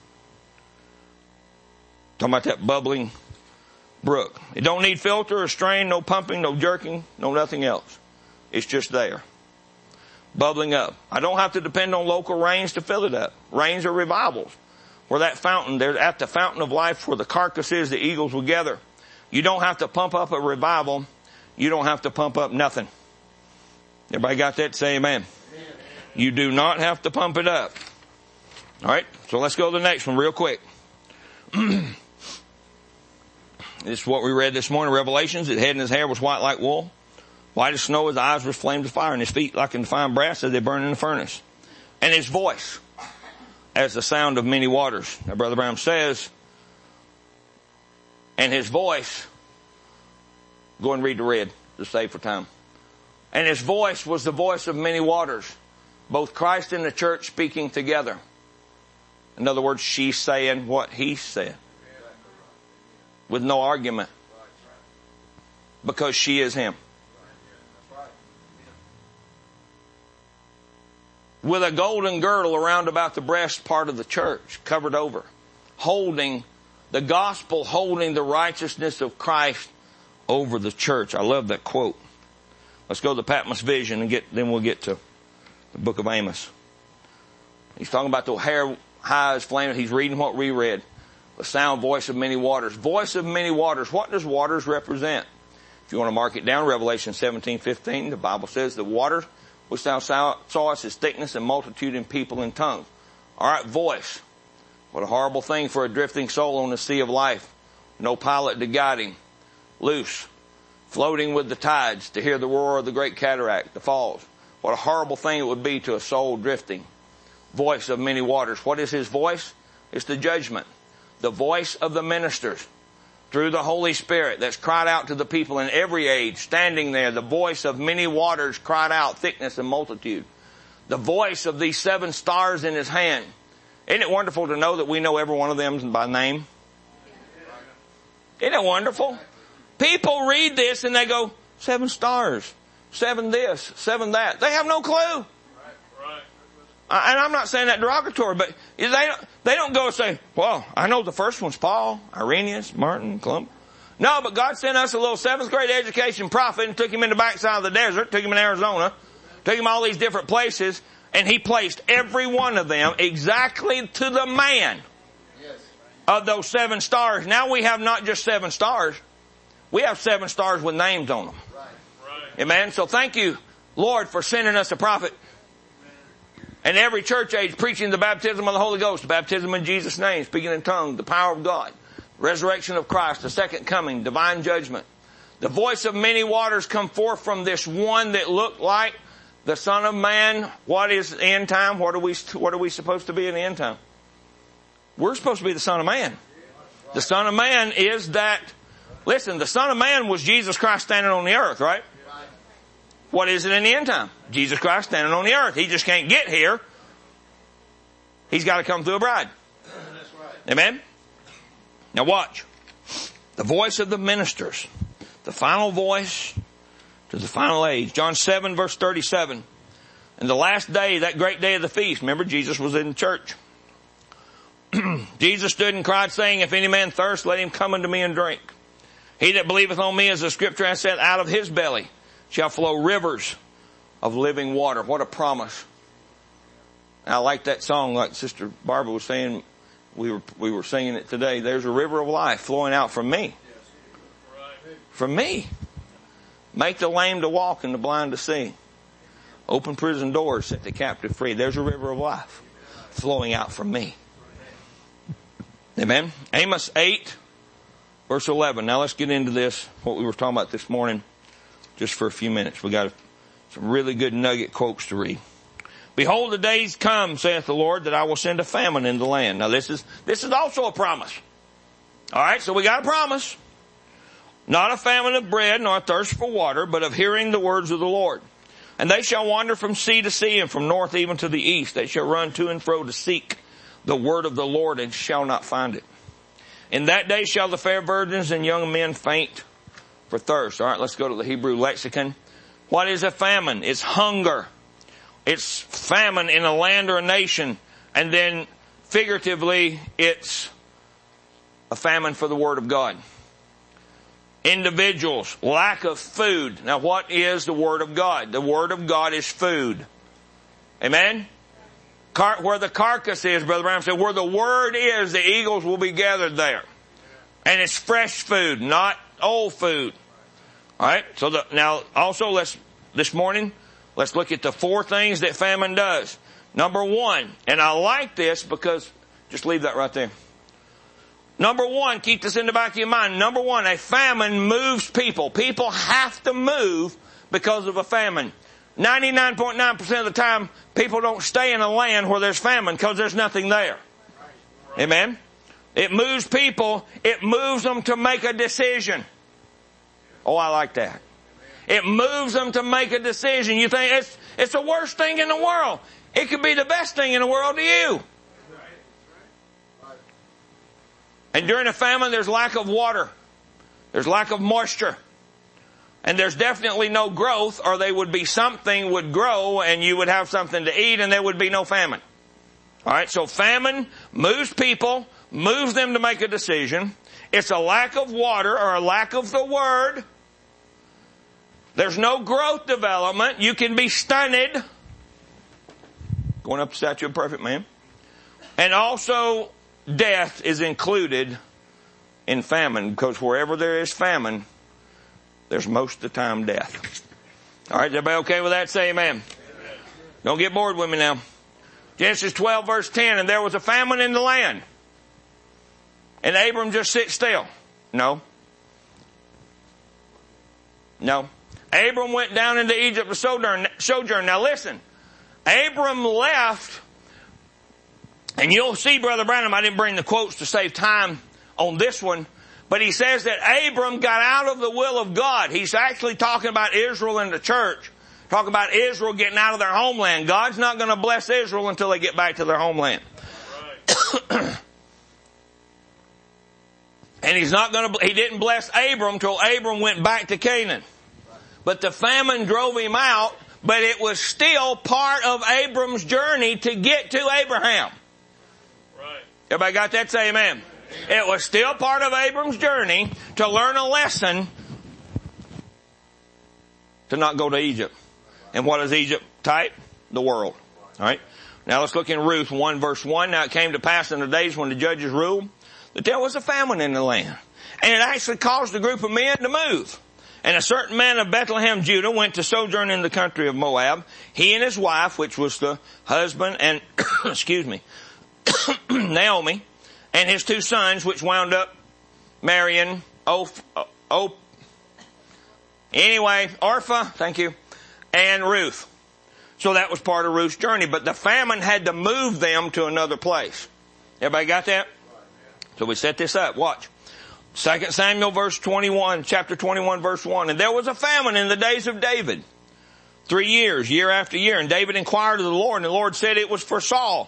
Talking about that bubbling brook. It don't need filter or strain, no pumping, no jerking, no nothing else. It's just there. Bubbling up. I don't have to depend on local rains to fill it up. Rains are revivals. Where that fountain, they're at the fountain of life where the carcass is, the eagles will gather. You don't have to pump up a revival. You don't have to pump up nothing. Everybody got that? Say amen. Amen. You do not have to pump it up. All right, so let's go to the next one real quick. This is what we read this morning, Revelations. His head and his hair was white like wool, white as snow, his eyes were flames of fire, and his feet like fine brass as they burn in the furnace. And his voice as the sound of many waters. Now, Brother Branham says, and his voice, go and read the red to save for time. And his voice was the voice of many waters, both Christ and the church speaking together. In other words, she's saying what he said. With no argument. Because she is him. With a golden girdle around about the breast part of the church, covered over. Holding the gospel, holding the righteousness of Christ over the church. I love that quote. Let's go to the Patmos vision and get, then we'll get to the book of Amos. He's talking about the hair high as flame. He's reading what we read. The sound voice of many waters. Voice of many waters. What does waters represent? If you want to mark it down, Revelation seventeen fifteen, the Bible says the water which thou sawest is thickness and multitude in people and tongues. All right, voice. What a horrible thing for a drifting soul on the sea of life. No pilot to guide him. Loose. Floating with the tides to hear the roar of the great cataract, the falls. What a horrible thing it would be to a soul drifting. Voice of many waters. What is his voice? It's the judgment. The voice of the ministers through the Holy Spirit that's cried out to the people in every age, standing there. The voice of many waters cried out, thickness and multitude. The voice of these seven stars in his hand. Isn't it wonderful to know that we know every one of them by name? Isn't it wonderful? People read this and they go, seven stars, seven this, seven that. They have no clue. And I'm not saying that derogatory, but they don't, they don't go and say, well, I know the first one's Paul, Irenaeus, Martin, Columbus. No, but God sent us a little seventh grade education prophet and took him in the backside of the desert, took him in Arizona, took him all these different places, and he placed every one of them exactly to the man of those seven stars. Now we have not just seven stars. We have seven stars with names on them. Amen. So thank you, Lord, for sending us a prophet. And every church age preaching the baptism of the Holy Ghost, the baptism in Jesus' name, speaking in tongues, the power of God, resurrection of Christ, the second coming, divine judgment. The voice of many waters come forth from this one that looked like the Son of Man. What is the end time? What are we, what are we supposed to be in the end time? We're supposed to be the Son of Man. The Son of Man is that, listen, the Son of Man was Jesus Christ standing on the earth, right? What is it in the end time? Jesus Christ standing on the earth. He just can't get here He's got to come through a bride. That's right. Amen? Now watch. The voice of the ministers. The final voice to the final age. John seven verse thirty-seven. And the last day, that great day of the feast, remember Jesus was in church. Jesus stood and cried saying, if any man thirst, let him come unto me and drink. He that believeth on me, as the scripture hath said, out of his belly shall flow rivers of living water. What a promise. I like that song, like Sister Barbara was saying, we were, we were singing it today. There's a river of life flowing out from me. From me. Make the lame to walk and the blind to see. Open prison doors, set the captive free. There's a river of life flowing out from me. Amen. Amos eight, verse eleven. Now let's get into this, what we were talking about this morning, just for a few minutes. We got some really good nugget quotes to read. Behold, the days come, saith the Lord, that I will send a famine in the land. Now this is, this is also a promise. Alright, so we got a promise. Not a famine of bread, nor a thirst for water, but of hearing the words of the Lord. And they shall wander from sea to sea, and from north even to the east. They shall run to and fro to seek the word of the Lord, and shall not find it. In that day shall the fair virgins and young men faint for thirst. Alright, let's go to the Hebrew lexicon. What is a famine? It's hunger. It's famine in a land or a nation. And then figuratively, it's a famine for the word of God. Individuals, lack of food. Now what is the word of God? The word of God is food. Amen? Car- where the carcass is, Brother Brown said, where the word is, the eagles will be gathered there. And it's fresh food, not old food. Alright, so the, now also let's, this morning, let's look at the four things that famine does. Number one, and I like this because, just leave that right there. Number one, keep this in the back of your mind. Number one, a famine moves people. People have to move because of a famine. ninety-nine point nine percent of the time, people don't stay in a land where there's famine because there's nothing there. Amen? It moves people. It moves them to make a decision. Oh, I like that. It moves them to make a decision. You think it's, it's the worst thing in the world. It could be the best thing in the world to you. And during a famine, there's lack of water. There's lack of moisture. And there's definitely no growth, or they would be something would grow and you would have something to eat and there would be no famine. Alright, so famine moves people, moves them to make a decision. It's a lack of water or a lack of the word. There's no growth development. You can be stunted. Going up the statue of a perfect man. And also, death is included in famine, because wherever there is famine, there's most of the time death. Alright, everybody okay with that? Say amen. Amen. Don't get bored with me now. Genesis twelve verse ten, and there was a famine in the land. And Abram just sit still. No. No. Abram went down into Egypt to sojourn. sojourn. Now listen, Abram left, and you'll see, Brother Branham, I didn't bring the quotes to save time on this one, but he says that Abram got out of the will of God. He's actually talking about Israel and the church. Talking about Israel getting out of their homeland. God's not going to bless Israel until they get back to their homeland. Right. And he's not going to, he didn't bless Abram till Abram went back to Canaan. But the famine drove him out, but it was still part of Abram's journey to get to Abraham. Right. Everybody got that? Say amen. Amen. It was still part of Abram's journey to learn a lesson to not go to Egypt. And what is Egypt type? The world. Alright. Now let's look in Ruth one verse one. Now it came to pass in the days when the judges ruled that there was a famine in the land. And it actually caused a group of men to move. And a certain man of Bethlehem, Judah, went to sojourn in the country of Moab. He and his wife, which was the husband and, excuse me, Naomi, and his two sons, which wound up marrying Oph, Oph, anyway, Orpah, thank you, and Ruth. So that was part of Ruth's journey. But the famine had to move them to another place. Everybody got that? So we set this up. Watch. Second Samuel verse twenty-one, chapter twenty-one verse one. And there was a famine in the days of David. Three years, year after year. And David inquired of the Lord, and the Lord said it was for Saul.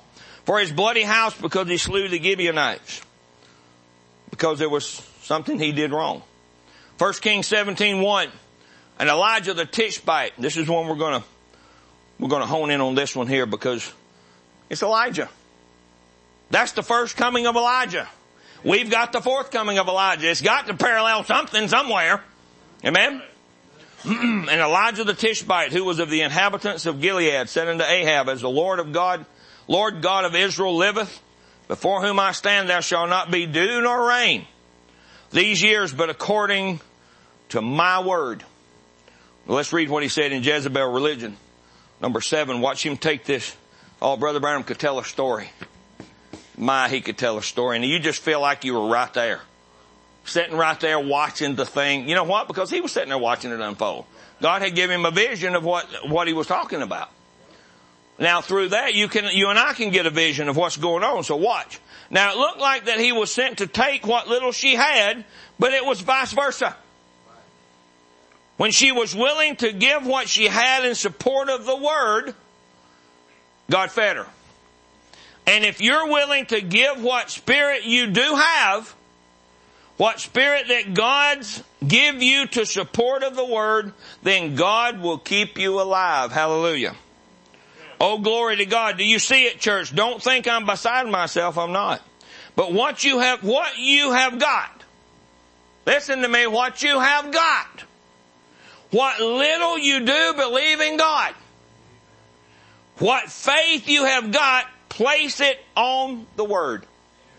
For his bloody house, because he slew the Gibeonites. Because there was something he did wrong. First Kings seventeen one. And Elijah the Tishbite. This is one we're going to, we're going to hone in on this one here because it's Elijah. That's the first coming of Elijah. We've got the fourth coming of Elijah. It's got to parallel something somewhere. Amen? And Elijah the Tishbite, who was of the inhabitants of Gilead, said unto Ahab, as the Lord of God, Lord God of Israel liveth, before whom I stand, there shall not be dew nor rain these years, but according to my word. Well, let's read what he said in Jezebel Religion. Number seven, watch him take this. Oh, Brother Branham could tell a story. My, he could tell a story. And you just feel like you were right there. Sitting right there watching the thing. You know what? Because he was sitting there watching it unfold. God had given him a vision of what, what he was talking about. Now through that, you can, you and I can get a vision of what's going on. So watch. Now it looked like that he was sent to take what little she had, but it was vice versa. When she was willing to give what she had in support of the word, God fed her. And if you're willing to give what spirit you do have, what spirit that God's give you to support of the word, then God will keep you alive. Hallelujah. Oh, glory to God. Do you see it, church? Don't think I'm beside myself. I'm not. But what you have, what you have got, listen to me, what you have got, what little you do believe in God, what faith you have got, place it on the word.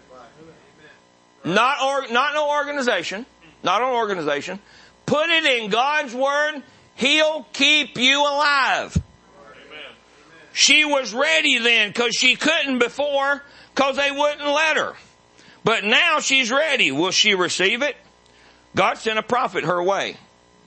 Not or, not no organization, not an organization. Put it in God's word. He'll keep you alive. Amen. She was ready then because she couldn't before because they wouldn't let her. But now she's ready. Will she receive it? God sent a prophet her way.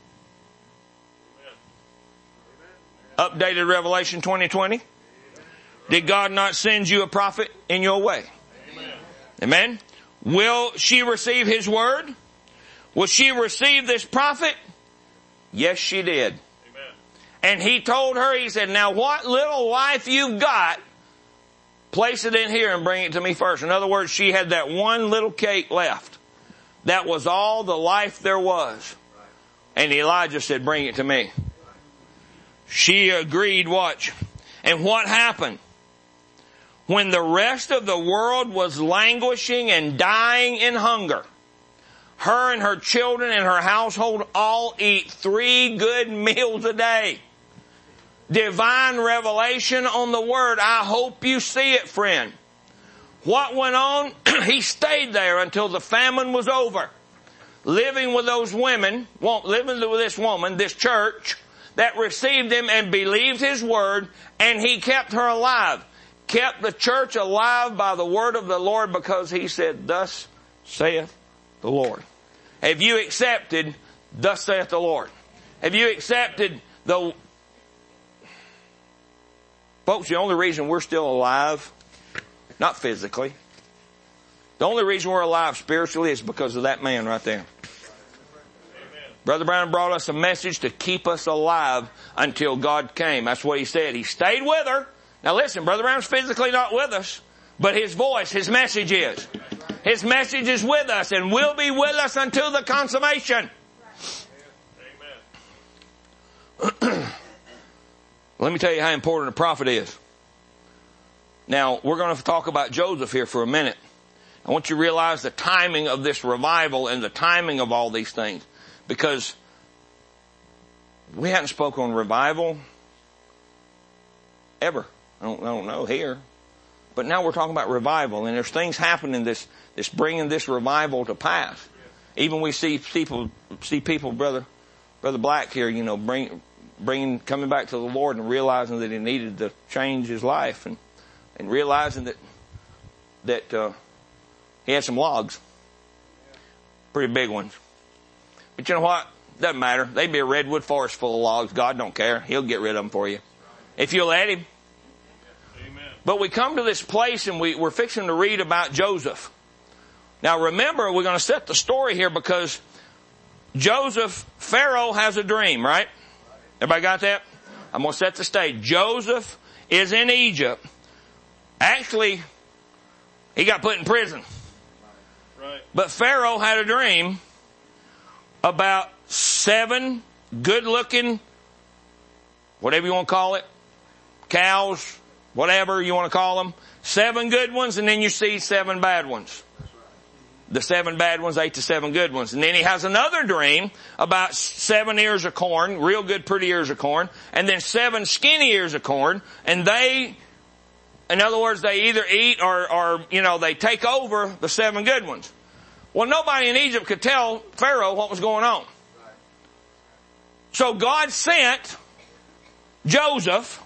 Amen. Updated Revelation twenty twenty. Did God not send you a prophet in your way? Amen. Amen. Will she receive his word? Will she receive this prophet? Yes, she did. Amen. And he told her, he said, now what little life you've got, place it in here and bring it to me first. In other words, she had that one little cake left. That was all the life there was. And Elijah said, bring it to me. She agreed, watch. And what happened? When the rest of the world was languishing and dying in hunger, her and her children and her household all eat three good meals a day. Divine revelation on the word. I hope you see it, friend. What went on? He stayed there until the famine was over. Living with those women, living with this woman, this church, that received him and believed his word, and he kept her alive. Kept the church alive by the word of the Lord because he said, thus saith the Lord. Have you accepted, thus saith the Lord? Have you accepted the... Folks, the only reason we're still alive, not physically, the only reason we're alive spiritually is because of that man right there. Amen. Brother Brown brought us a message to keep us alive until God came. That's what he said. He stayed with her. Now listen, Brother Brown's physically not with us, but his voice, his message is. His message is with us and will be with us until the consummation. Amen. Let me tell you how important a prophet is. Now, we're going to talk about Joseph here for a minute. I want you to realize the timing of this revival and the timing of all these things. Because we hadn't spoken on revival ever. I don't, I don't know here. But now we're talking about revival, and there's things happening this, this bringing this revival to pass. Even we see people, see people, brother, brother Black here, you know, bring, bringing, coming back to the Lord and realizing that he needed to change his life, and, and realizing that, that, uh, he had some logs. Pretty big ones. But you know what? Doesn't matter. They'd be a redwood forest full of logs. God don't care. He'll get rid of them for you. If you'll let him. But we come to this place and we, we're fixing to read about Joseph. Now remember, we're going to set the story here because Joseph, Pharaoh has a dream, right? Everybody got that? I'm going to set the stage. Joseph is in Egypt. Actually, he got put in prison. Right. But Pharaoh had a dream about seven good-looking, whatever you want to call it, cows, whatever you want to call them, seven good ones, and then you see seven bad ones. The seven bad ones ate the seven good ones. And then he has another dream about seven ears of corn, real good pretty ears of corn, and then seven skinny ears of corn, and they, in other words, they either eat or, or, you know, they take over the seven good ones. Well, nobody in Egypt could tell Pharaoh what was going on. So God sent Joseph.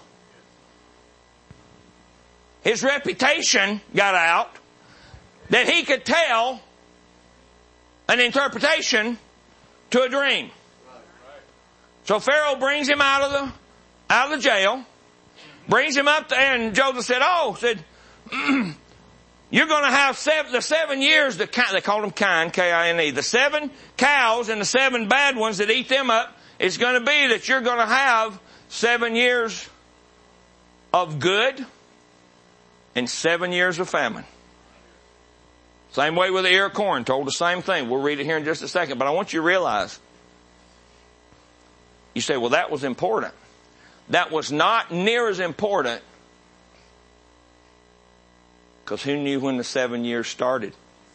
His reputation got out that he could tell an interpretation to a dream. So Pharaoh brings him out of the, out of the jail, brings him up there, and Joseph said, oh, said, you're going to have seven, the seven years, the, they called them kine, K I N E, the seven cows and the seven bad ones that eat them up, it's going to be that you're going to have seven years of good and seven years of famine. Same way with the ear of corn, told the same thing. We'll read it here in just a second, but I want you to realize, you say, well, that was important. That was not near as important, because who knew when the seven years started?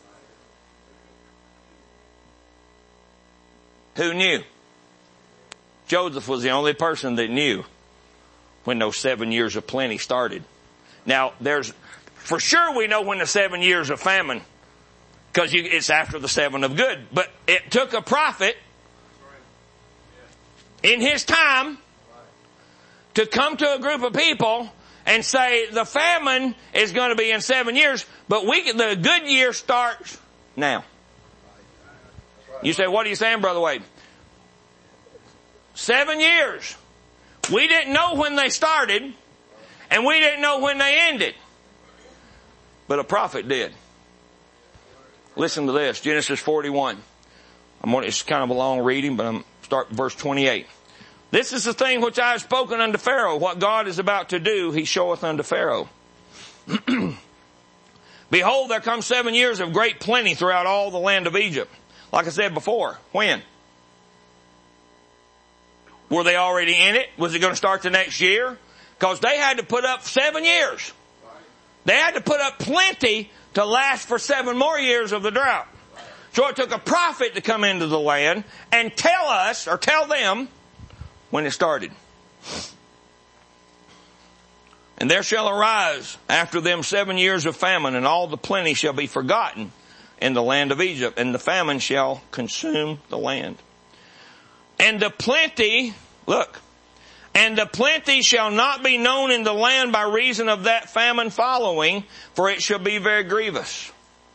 Who knew? Joseph was the only person that knew when those seven years of plenty started. Now, there's, for sure we know when the seven years of famine, because it's after the seven of good. But it took a prophet in his time to come to a group of people and say the famine is going to be in seven years, but we the good year starts now. You say, what are you saying, Brother Wade? Seven years. We didn't know when they started, and we didn't know when they ended. But a prophet did. Listen to this, Genesis forty-one. I'm on, it's kind of a long reading, but I'm starting verse twenty-eight. This is the thing which I have spoken unto Pharaoh. What God is about to do, he showeth unto Pharaoh. Behold, there come seven years of great plenty throughout all the land of Egypt. Like I said before, when? Were they already in it? Was it going to start the next year? Because they had to put up seven years. They had to put up plenty to last for seven more years of the drought. So it took a prophet to come into the land and tell us, or tell them, when it started. And there shall arise after them seven years of famine, and all the plenty shall be forgotten in the land of Egypt, and the famine shall consume the land. And the plenty, look, and the plenty shall not be known in the land by reason of that famine following, for it shall be very grievous.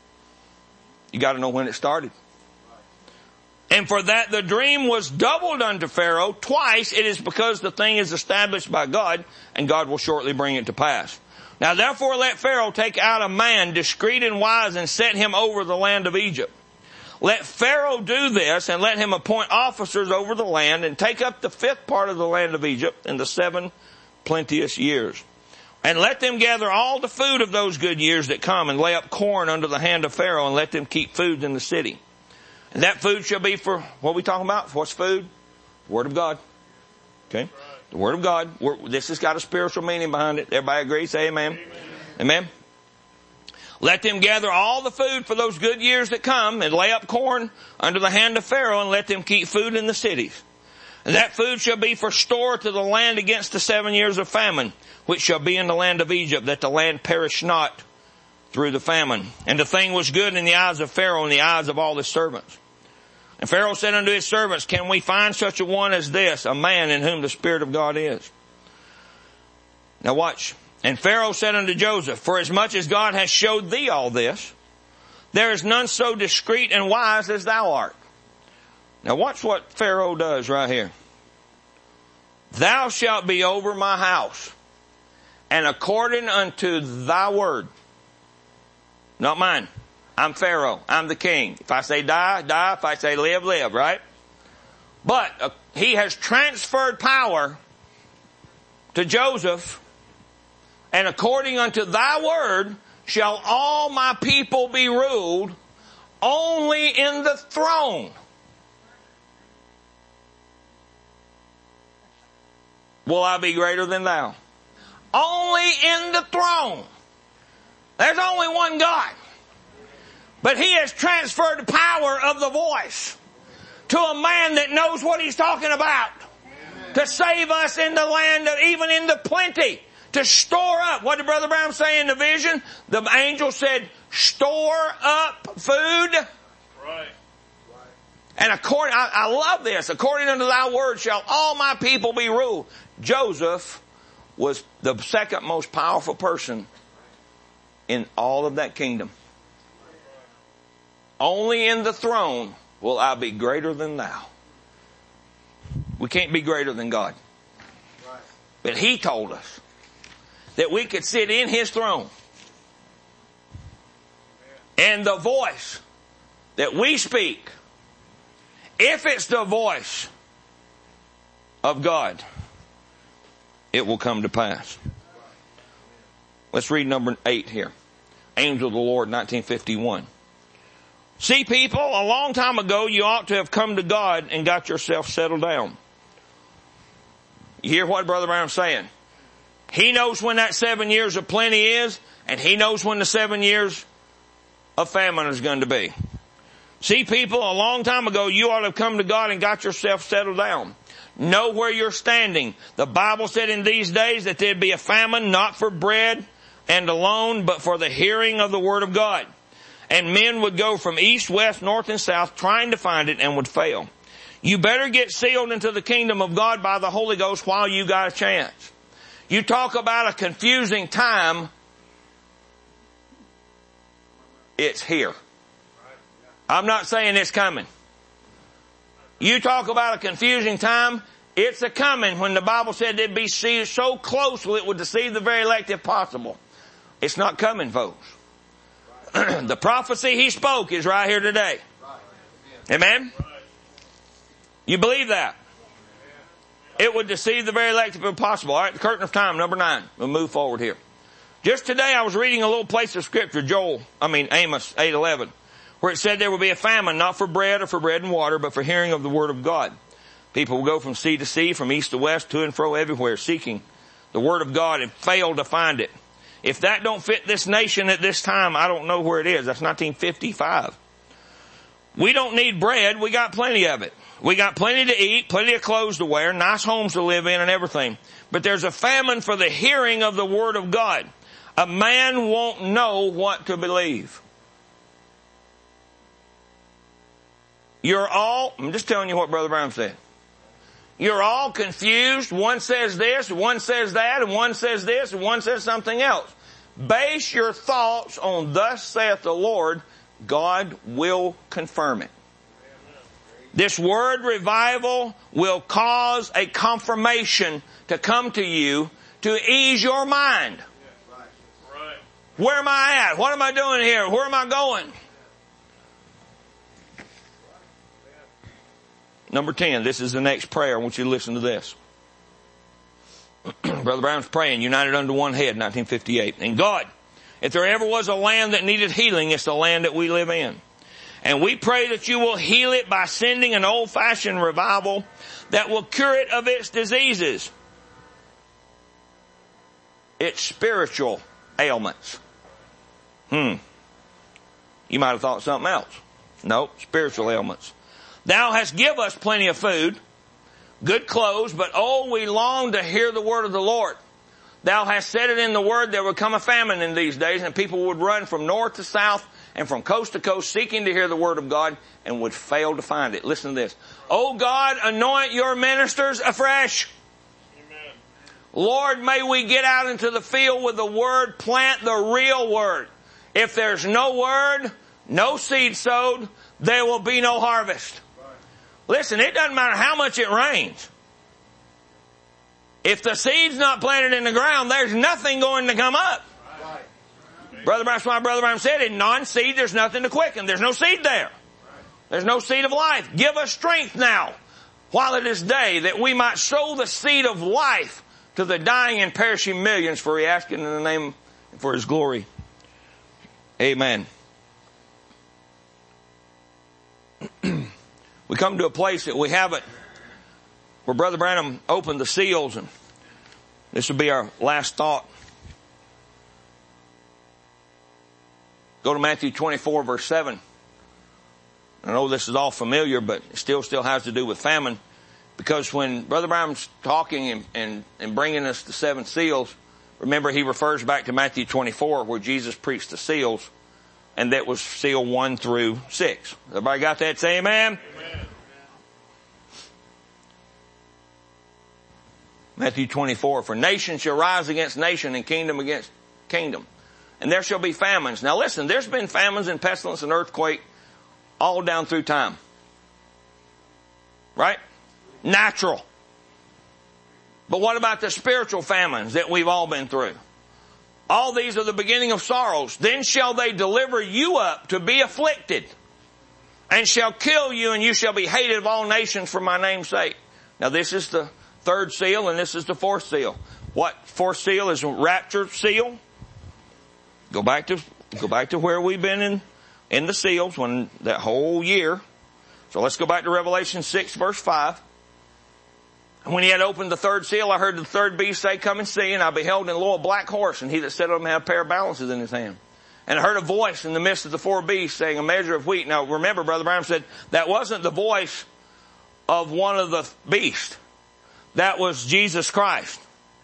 You got to know when it started. And for that the dream was doubled unto Pharaoh twice, it is because the thing is established by God, and God will shortly bring it to pass. Now therefore let Pharaoh take out a man discreet and wise, and set him over the land of Egypt. Let Pharaoh do this, and let him appoint officers over the land, and take up the fifth part of the land of Egypt in the seven plenteous years. And let them gather all the food of those good years that come, and lay up corn under the hand of Pharaoh, and let them keep food in the city. And that food shall be for, what are we talking about? What's food? The Word of God. Okay? The Word of God. We're, this has got a spiritual meaning behind it. Everybody agree? Say amen. Amen. Amen. Let them gather all the food for those good years that come, and lay up corn under the hand of Pharaoh, and let them keep food in the cities. And that food shall be for store to the land against the seven years of famine, which shall be in the land of Egypt, that the land perish not through the famine. And the thing was good in the eyes of Pharaoh and the eyes of all his servants. And Pharaoh said unto his servants, can we find such a one as this, a man in whom the Spirit of God is? Now watch. And Pharaoh said unto Joseph, for as much as God has showed thee all this, there is none so discreet and wise as thou art. Now watch what Pharaoh does right here. Thou shalt be over my house, and according unto thy word. Not mine. I'm Pharaoh. I'm the king. If I say die, die. If I say live, live, right? But uh, he has transferred power to Joseph, And according unto thy word shall all my people be ruled, only in the throne will I be greater than thou. Only in the throne. There's only one God. But he has transferred the power of the voice to a man that knows what he's talking about. Amen. To save us in the land of, even in the plenty. To store up. What did Brother Brown say in the vision? The angel said, store up food. Right. And according, I, I love this. According unto thy word shall all my people be ruled. Joseph was the second most powerful person in all of that kingdom. Only in the throne will I be greater than thou. We can't be greater than God. But he told us that we could sit in his throne. And the voice that we speak, if it's the voice of God, it will come to pass. Let's read number eight here. Angel of the Lord, nineteen fifty-one. See, people, a long time ago you ought to have come to God and got yourself settled down. You hear what Brother Brown's saying? He knows when that seven years of plenty is, and he knows when the seven years of famine is going to be. See, people, a long time ago you ought to have come to God and got yourself settled down. Know where you're standing. The Bible said in these days that there'd be a famine, not for bread and alone, but for the hearing of the Word of God. And men would go from east, west, north, and south trying to find it and would fail. You better get sealed into the kingdom of God by the Holy Ghost while you got a chance. You talk about a confusing time, it's here. I'm not saying it's coming. You talk about a confusing time, it's a coming when the Bible said it'd be so close it would deceive the very elect if possible. It's not coming, folks. The prophecy he spoke is right here today. Amen? You believe that? It would deceive the very elect if possible. All right, the curtain of time, number nine. We'll move forward here. Just today I was reading a little place of scripture, Joel, I mean Amos eight eleven, where it said there will be a famine, not for bread or for bread and water, but for hearing of the word of God. People will go from sea to sea, from east to west, to and fro everywhere, seeking the word of God and fail to find it. If that don't fit this nation at this time, I don't know where it is. That's nineteen fifty-five. We don't need bread. We got plenty of it. We got plenty to eat, plenty of clothes to wear, nice homes to live in and everything. But there's a famine for the hearing of the word of God. A man won't know what to believe. You're all, I'm just telling you what Brother Brown said. You're all confused. One says this, one says that, and one says this, and one says something else. Base your thoughts on thus saith the Lord. God will confirm it. This word revival will cause a confirmation to come to you to ease your mind. Where am I at? What am I doing here? Where am I going? Number ten, this is the next prayer. I want you to listen to this. Brother Brown's praying, united under one head, nineteen fifty-eight. And God, if there ever was a land that needed healing, it's the land that we live in. And we pray that you will heal it by sending an old-fashioned revival that will cure it of its diseases, its spiritual ailments. Hmm. You might have thought something else. No, spiritual ailments. Thou hast give us plenty of food, good clothes, but oh, we long to hear the word of the Lord. Thou hast said it in the word, there would come a famine in these days, and people would run from north to south and from coast to coast seeking to hear the word of God and would fail to find it. Listen to this. Oh God, anoint your ministers afresh. Amen. Lord, may we get out into the field with the word, plant the real word. If there's no word, no seed sowed, there will be no harvest. Listen, it doesn't matter how much it rains. If the seed's not planted in the ground, there's nothing going to come up. Right. Brother, that's why Brother Brown said, in non-seed, there's nothing to quicken. There's no seed there. There's no seed of life. Give us strength now, while it is day, that we might sow the seed of life to the dying and perishing millions, for he asked it in the name for his glory. Amen. We come to a place that we haven't, where Brother Branham opened the seals, and this will be our last thought. Go to Matthew twenty-four, verse seven. I know this is all familiar, but it still still has to do with famine. Because when Brother Branham's talking and, and, and bringing us the seven seals, remember he refers back to Matthew twenty-four, where Jesus preached the seals, and that was seal one through six. Everybody got that? Say amen. Amen. Matthew twenty-four, for nation shall rise against nation and kingdom against kingdom. And there shall be famines. Now listen, there's been famines and pestilence and earthquake all down through time. Right? Natural. But what about the spiritual famines that we've all been through? All these are the beginning of sorrows. Then shall they deliver you up to be afflicted, and shall kill you, and you shall be hated of all nations for my name's sake. Now this is the third seal, and this is the fourth seal. What fourth seal is? Rapture seal. Go back to, go back to where we've been in, in the seals, when that whole year. So let's go back to Revelation six, verse five. And when he had opened the third seal, I heard the third beast say, come and see. And I beheld, and lo, a black horse, and he that sat on him had a pair of balances in his hand. And I heard a voice in the midst of the four beasts saying, a measure of wheat. Now remember, Brother Branham said, that wasn't the voice of one of the beasts. That was Jesus Christ.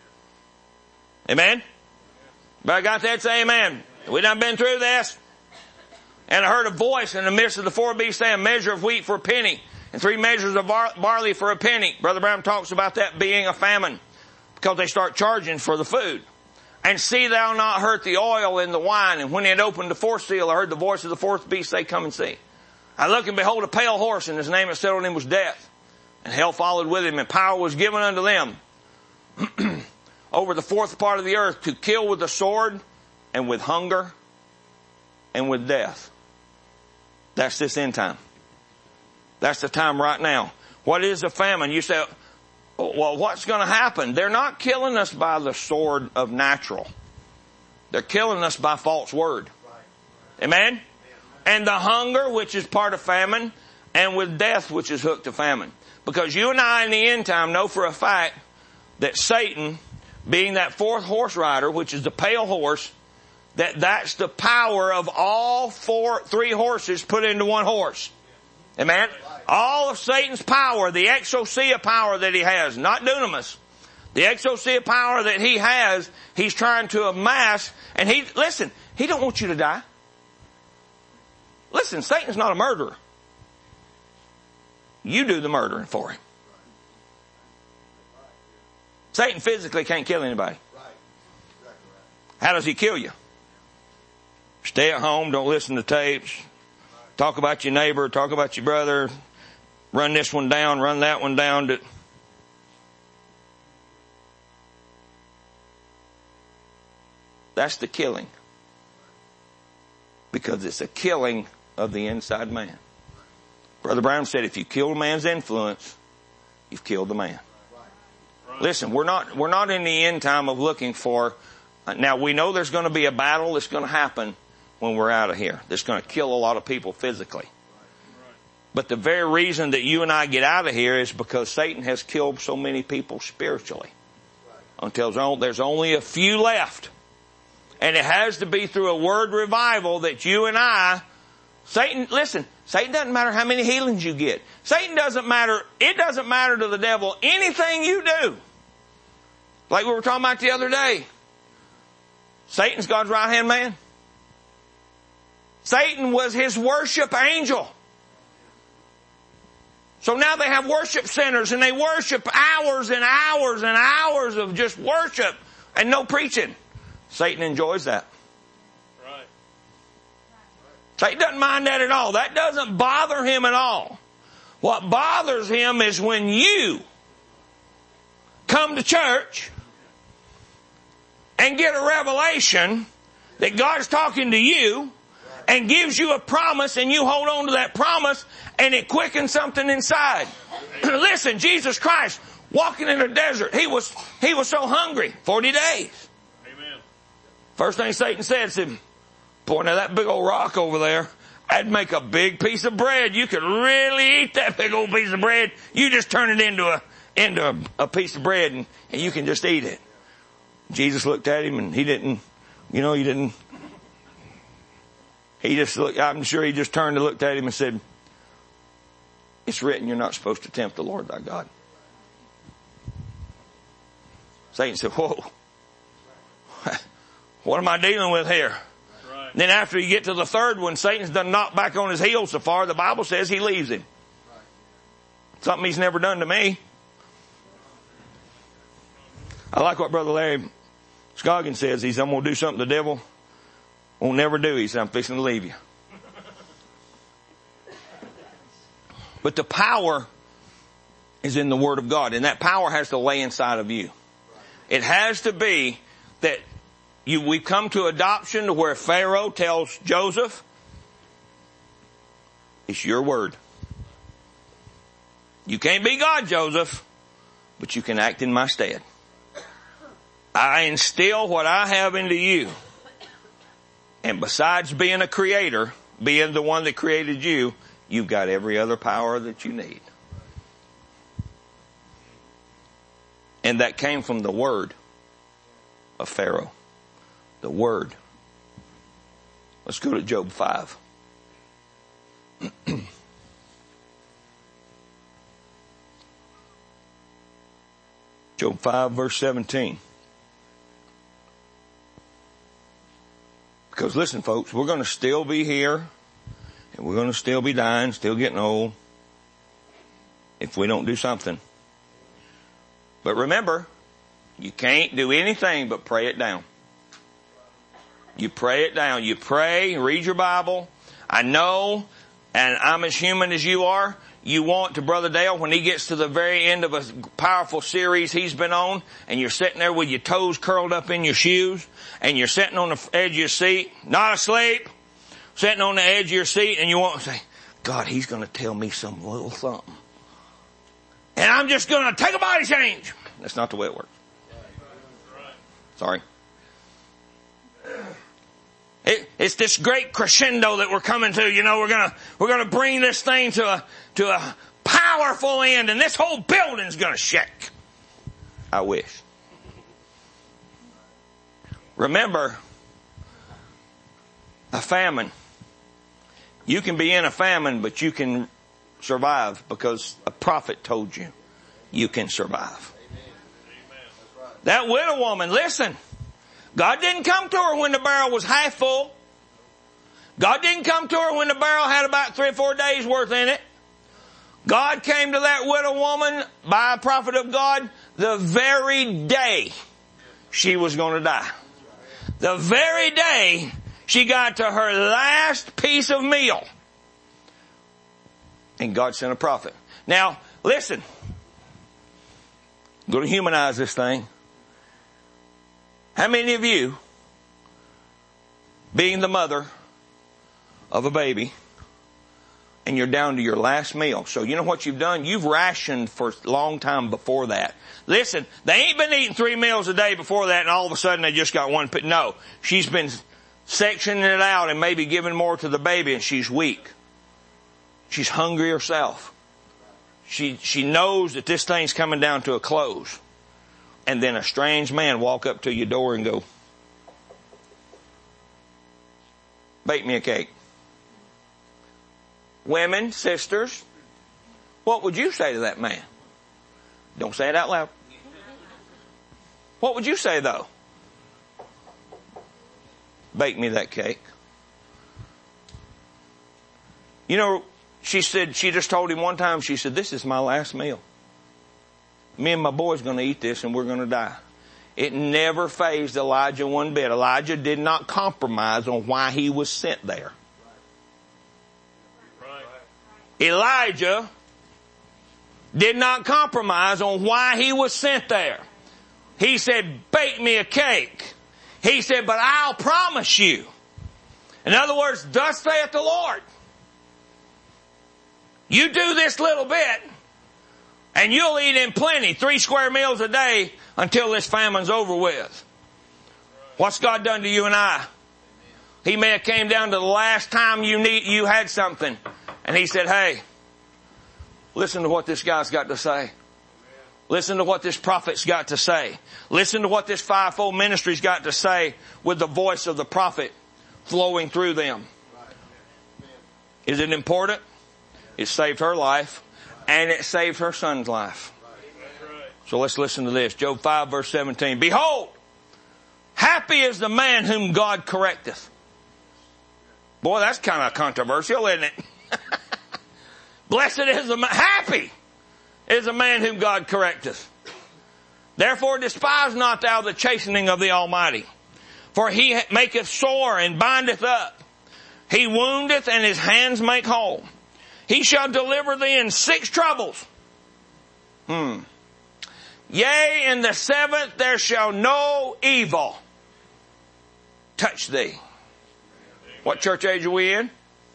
Amen? But I got that? Say amen. We done been through this. And I heard a voice in the midst of the four beasts saying, a measure of wheat for a penny, and three measures of bar- barley for a penny. Brother Branham talks about that being a famine, because they start charging for the food. And see thou not hurt the oil in the wine. And when he had opened the fourth seal, I heard the voice of the fourth beast say, come and see. I looked, and behold, a pale horse, and his name that sat on him was Death. And hell followed with him, and power was given unto them over the fourth part of the earth, to kill with the sword, and with hunger, and with death. That's this end time. That's the time right now. What is a famine? You say, well, what's going to happen? They're not killing us by the sword of natural. They're killing us by false word. Amen? And the hunger, which is part of famine, and with death, which is hooked to famine. Because you and I in the end time know for a fact that Satan, being that fourth horse rider, which is the pale horse, that that's the power of all four, three horses put into one horse. Amen? All of Satan's power, the exousia power that he has, not dunamis, the exousia power that he has, he's trying to amass. And he, listen, he don't want you to die. Listen, Satan's not a murderer. You do the murdering for him. Satan physically can't kill anybody. How does he kill you? Stay at home, don't listen to tapes, talk about your neighbor, talk about your brother, run this one down, run that one down. That's the killing. Because it's a killing of the inside man. Brother Brown said, if you kill a man's influence, you've killed the man. Listen, we're not, we're not in the end time of looking for, now we know there's going to be a battle that's going to happen when we're out of here. That's going to kill a lot of people physically. But the very reason that you and I get out of here is because Satan has killed so many people spiritually. Until there's only a few left. And it has to be through a word revival that you and I, Satan, listen, Satan doesn't matter how many healings you get. Satan doesn't matter, it doesn't matter to the devil anything you do. Like we were talking about the other day. Satan's God's right hand man. Satan was his worship angel. So now they have worship centers and they worship hours and hours and hours of just worship and no preaching. Satan enjoys that. Right. Satan doesn't mind that at all. That doesn't bother him at all. What bothers him is when you come to church and get a revelation that God's talking to you and gives you a promise and you hold on to that promise and it quickens something inside. Listen, Jesus Christ walking in the desert. He was, he was so hungry. Forty days. Amen. First thing Satan said to him, boy, now that big old rock over there, I'd make a big piece of bread. You could really eat that big old piece of bread. You just turn it into a, into a, a piece of bread and, and you can just eat it. Jesus looked at him and he didn't, you know, he didn't, he just looked, I'm sure he just turned and looked at him and said, it's written you're not supposed to tempt the Lord thy God. Satan said, whoa, what am I dealing with here? Right. Then after you get to the third one, Satan's done knocked back on his heels so far, the Bible says he leaves him. Something he's never done to me. I like what Brother Larry Scoggins says. He said, I'm going to do something the devil won't never do. He said, I'm fixing to leave you. But the power is in the Word of God, and that power has to lay inside of you. It has to be that you, we've come to adoption to where Pharaoh tells Joseph, it's your word. You can't be God, Joseph, but you can act in my stead. I instill what I have into you. And besides being a creator, being the one that created you, you've got every other power that you need. And that came from the word of Pharaoh. The word. Let's go to Job five. Job five verse seventeen. Because listen folks, we're going to still be here and we're going to still be dying, still getting old if we don't do something. But remember, you can't do anything but pray it down. You pray it down. You pray, read your Bible. I know, and I'm as human as you are, you want to Brother Dale, when he gets to the very end of a powerful series he's been on, and you're sitting there with your toes curled up in your shoes, and you're sitting on the edge of your seat, not asleep, sitting on the edge of your seat, and you want to say, God, he's going to tell me some little something. And I'm just going to take a body change. That's not the way it works. Sorry. It, it's this great crescendo that we're coming to. You know, we're gonna we're gonna bring this thing to a to a powerful end, and this whole building's gonna shake. I wish. Remember, a famine. You can be in a famine, but you can survive because a prophet told you you can survive. That widow woman, listen. God didn't come to her when the barrel was half full. God didn't come to her when the barrel had about three or four days worth in it. God came to that widow woman by a prophet of God the very day she was going to die. The very day she got to her last piece of meal. And God sent a prophet. Now, listen. I'm going to humanize this thing. How many of you, being the mother of a baby, and you're down to your last meal, so you know what you've done? You've rationed for a long time before that. Listen, they ain't been eating three meals a day before that, and all of a sudden they just got one. No, she's been sectioning it out and maybe giving more to the baby, and she's weak. She's hungry herself. She, she knows that this thing's coming down to a close. And then a strange man walk up to your door and go, bake me a cake. Women, sisters, what would you say to that man? Don't say it out loud. What would you say though? Bake me that cake. You know, she said, she just told him one time, she said, this is my last meal. Me and my boy's going to eat this and we're going to die. It never fazed Elijah one bit. Elijah did not compromise on why he was sent there. Right. Elijah did not compromise on why he was sent there. He said, bake me a cake. He said, but I'll promise you. In other words, thus saith the Lord. You do this little bit, And you'll eat in plenty, three square meals a day until this famine's over with. What's God done to you and I? He may have came down to the last time you need, you had something. And He said, hey, listen to what this guy's got to say. Listen to what this prophet's got to say. Listen to what this fivefold ministry's got to say with the voice of the prophet flowing through them. Is it important? It saved her life. And it saved her son's life. So let's listen to this. Job five verse seventeen. Behold, happy is the man whom God correcteth. Boy, that's kind of controversial, isn't it? Blessed is the man, happy is the man whom God correcteth. Therefore despise not thou the chastening of the Almighty. For He maketh sore and bindeth up. He woundeth and His hands make whole. He shall deliver thee in six troubles. Hmm. Yea, in the seventh there shall no evil touch thee. What church age are we in?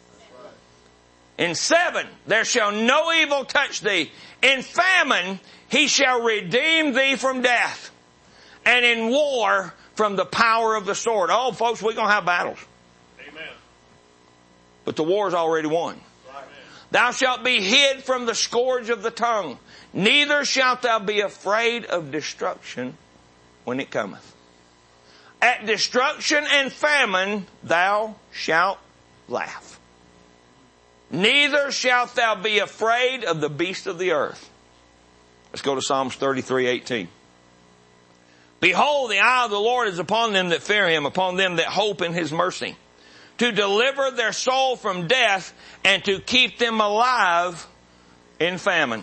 In seven there shall no evil touch thee. In famine He shall redeem thee from death. And in war from the power of the sword. Oh, folks, we're going to have battles. Amen. But the war's already won. Thou shalt be hid from the scourge of the tongue. Neither shalt thou be afraid of destruction when it cometh. At destruction and famine thou shalt laugh. Neither shalt thou be afraid of the beast of the earth. Let's go to Psalms thirty-three eighteen. Behold, the eye of the Lord is upon them that fear Him, upon them that hope in His mercy, to deliver their soul from death and to keep them alive in famine.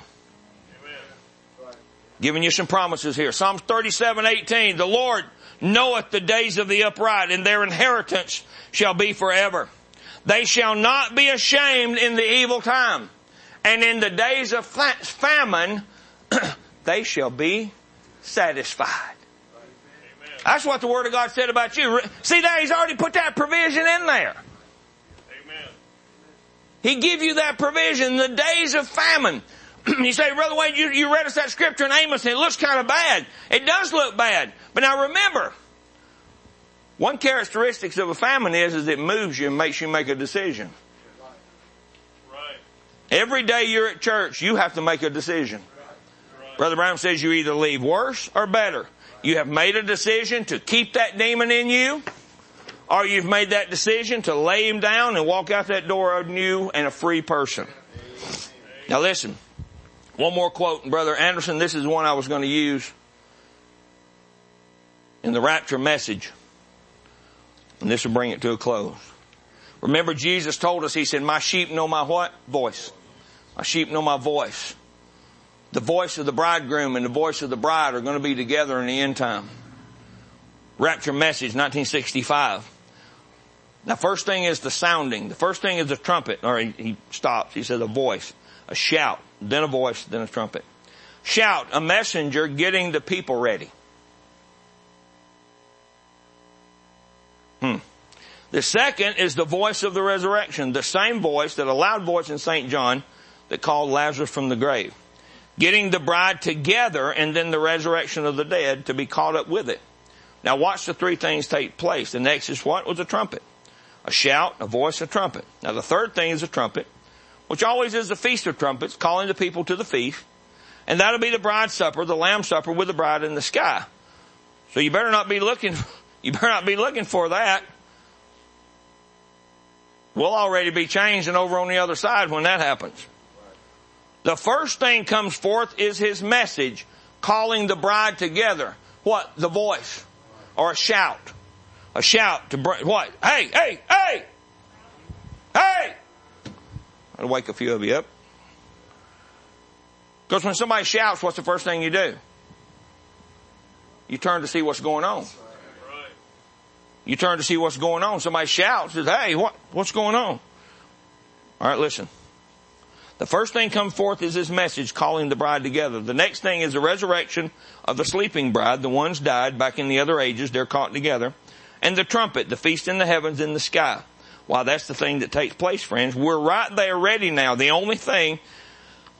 Amen. Giving you some promises here. Psalms thirty-seven eighteen. The Lord knoweth the days of the upright, and their inheritance shall be forever. They shall not be ashamed in the evil time, and in the days of famine they shall be satisfied. That's what the Word of God said about you. See there, He's already put that provision in there. Amen. He give you that provision. The days of famine. You say, Brother Wade, you, you read us that scripture in Amos and it looks kind of bad. It does look bad. But now remember, one characteristic of a famine is, is it moves you and makes you make a decision. Right. Every day you're at church, you have to make a decision. Right. Brother Brown says you either leave worse or better. You have made a decision to keep that demon in you, or you've made that decision to lay him down and walk out that door a new and a free person. Now listen, one more quote, and Brother Anderson, this is one I was going to use in the rapture message, and this will bring it to a close. Remember, Jesus told us, He said, my sheep know my what? Voice. My sheep know my voice. The voice of the bridegroom and the voice of the bride are going to be together in the end time. Rapture message, nineteen sixty-five. Now, first thing is the sounding. The first thing is the trumpet. Or he, he stops. He says a voice, a shout, then a voice, then a trumpet. Shout, a messenger getting the people ready. Hmm. The second is the voice of the resurrection. The same voice, that a loud voice in Saint John that called Lazarus from the grave. Getting the bride together, and then the resurrection of the dead to be caught up with it. Now watch the three things take place. The next is what? Was a trumpet. A shout, a voice, a trumpet. Now the third thing is a trumpet, which always is the feast of trumpets, calling the people to the feast. And that'll be the bride's supper, the lamb supper with the bride in the sky. So you better not be looking, you better not be looking for that. We'll already be changed and over on the other side when that happens. The first thing comes forth is His message, calling the bride together. What? The voice. Or a shout. A shout to bring, what? Hey, hey, hey! Hey! I'll wake a few of you up. Because when somebody shouts, what's the first thing you do? You turn to see what's going on. You turn to see what's going on. Somebody shouts, says, hey, what, what's going on? All right, listen. The first thing comes forth is His message, calling the bride together. The next thing is the resurrection of the sleeping bride. The ones died back in the other ages. They're caught together. And the trumpet, the feast in the heavens in the sky. Why, that's the thing that takes place, friends. We're right there ready now. The only thing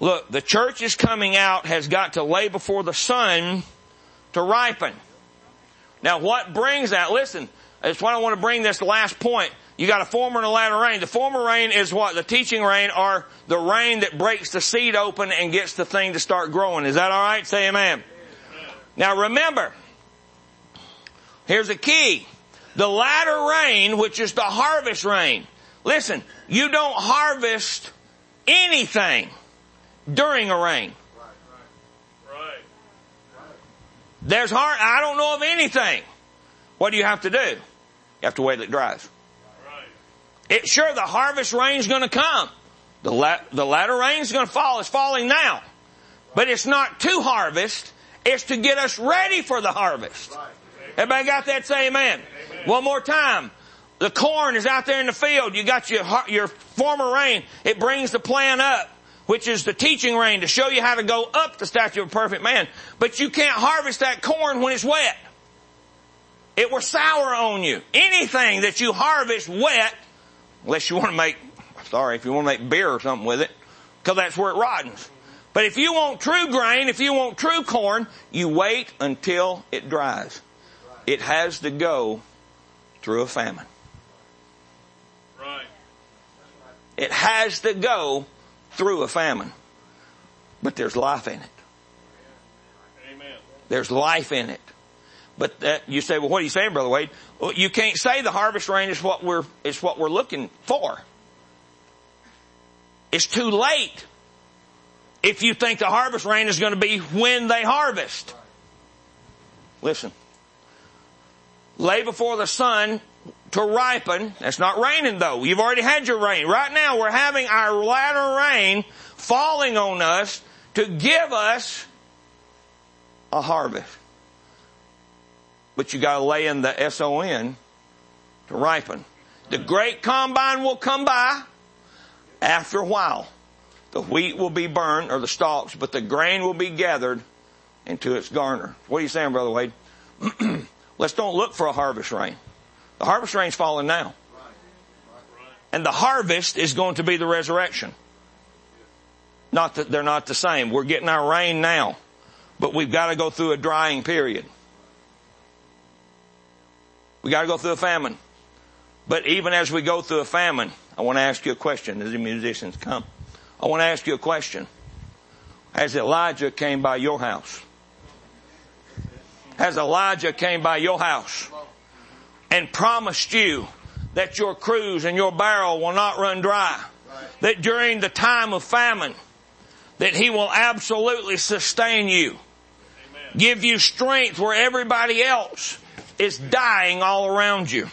Look, the church is coming out, has got to lay before the sun to ripen. Now what brings that? Listen, that's why I want to bring this last point. You got a former and a latter rain. The former rain is what? The teaching rain, or the rain that breaks the seed open and gets the thing to start growing. Is that all right? Say amen. Amen. Now remember, here's a key. The latter rain, which is the harvest rain. Listen, you don't harvest anything during a rain. Right, right. There's hard, I don't know of anything. What do you have to do? You have to wait till it dries. Right. It, sure, the harvest rain's going to come. The, la, the latter rain's going to fall. It's falling now. But it's not to harvest. It's to get us ready for the harvest. Right. Everybody got that? Say amen. Amen. One more time. The corn is out there in the field. You got your, your former rain. It brings the plant up, which is the teaching rain to show you how to go up the stature of a perfect man. But you can't harvest that corn when it's wet. It will sour on you. Anything that you harvest wet, unless you want to make, sorry, if you want to make beer or something with it, because that's where it rottens. But if you want true grain, if you want true corn, you wait until it dries. It has to go through a famine. Right. It has to go through a famine. But there's life in it. Amen. There's life in it. But that, you say, well, what are you saying, Brother Wade? Well, you can't say the harvest rain is what we're, is what we're looking for. It's too late if you think the harvest rain is going to be when they harvest. Listen. Lay before the sun to ripen. That's not raining though. You've already had your rain. Right now we're having our latter rain falling on us to give us a harvest. But you got to lay in the S O N to ripen. The great combine will come by after a while. The wheat will be burned, or the stalks, but the grain will be gathered into its garner. What are you saying, Brother Wade? Let's don't look for a harvest rain. The harvest rain's falling now. And the harvest is going to be the resurrection. Not that they're not the same. We're getting our rain now, but we've got to go through a drying period. We got to go through a famine. But even as we go through a famine, I want to ask you a question as the musicians come. I want to ask you a question. Has Elijah came by your house? Has Elijah came by your house and promised you that your cruse and your barrel will not run dry? That during the time of famine, that he will absolutely sustain you. Amen. Give you strength where everybody else is dying all around you.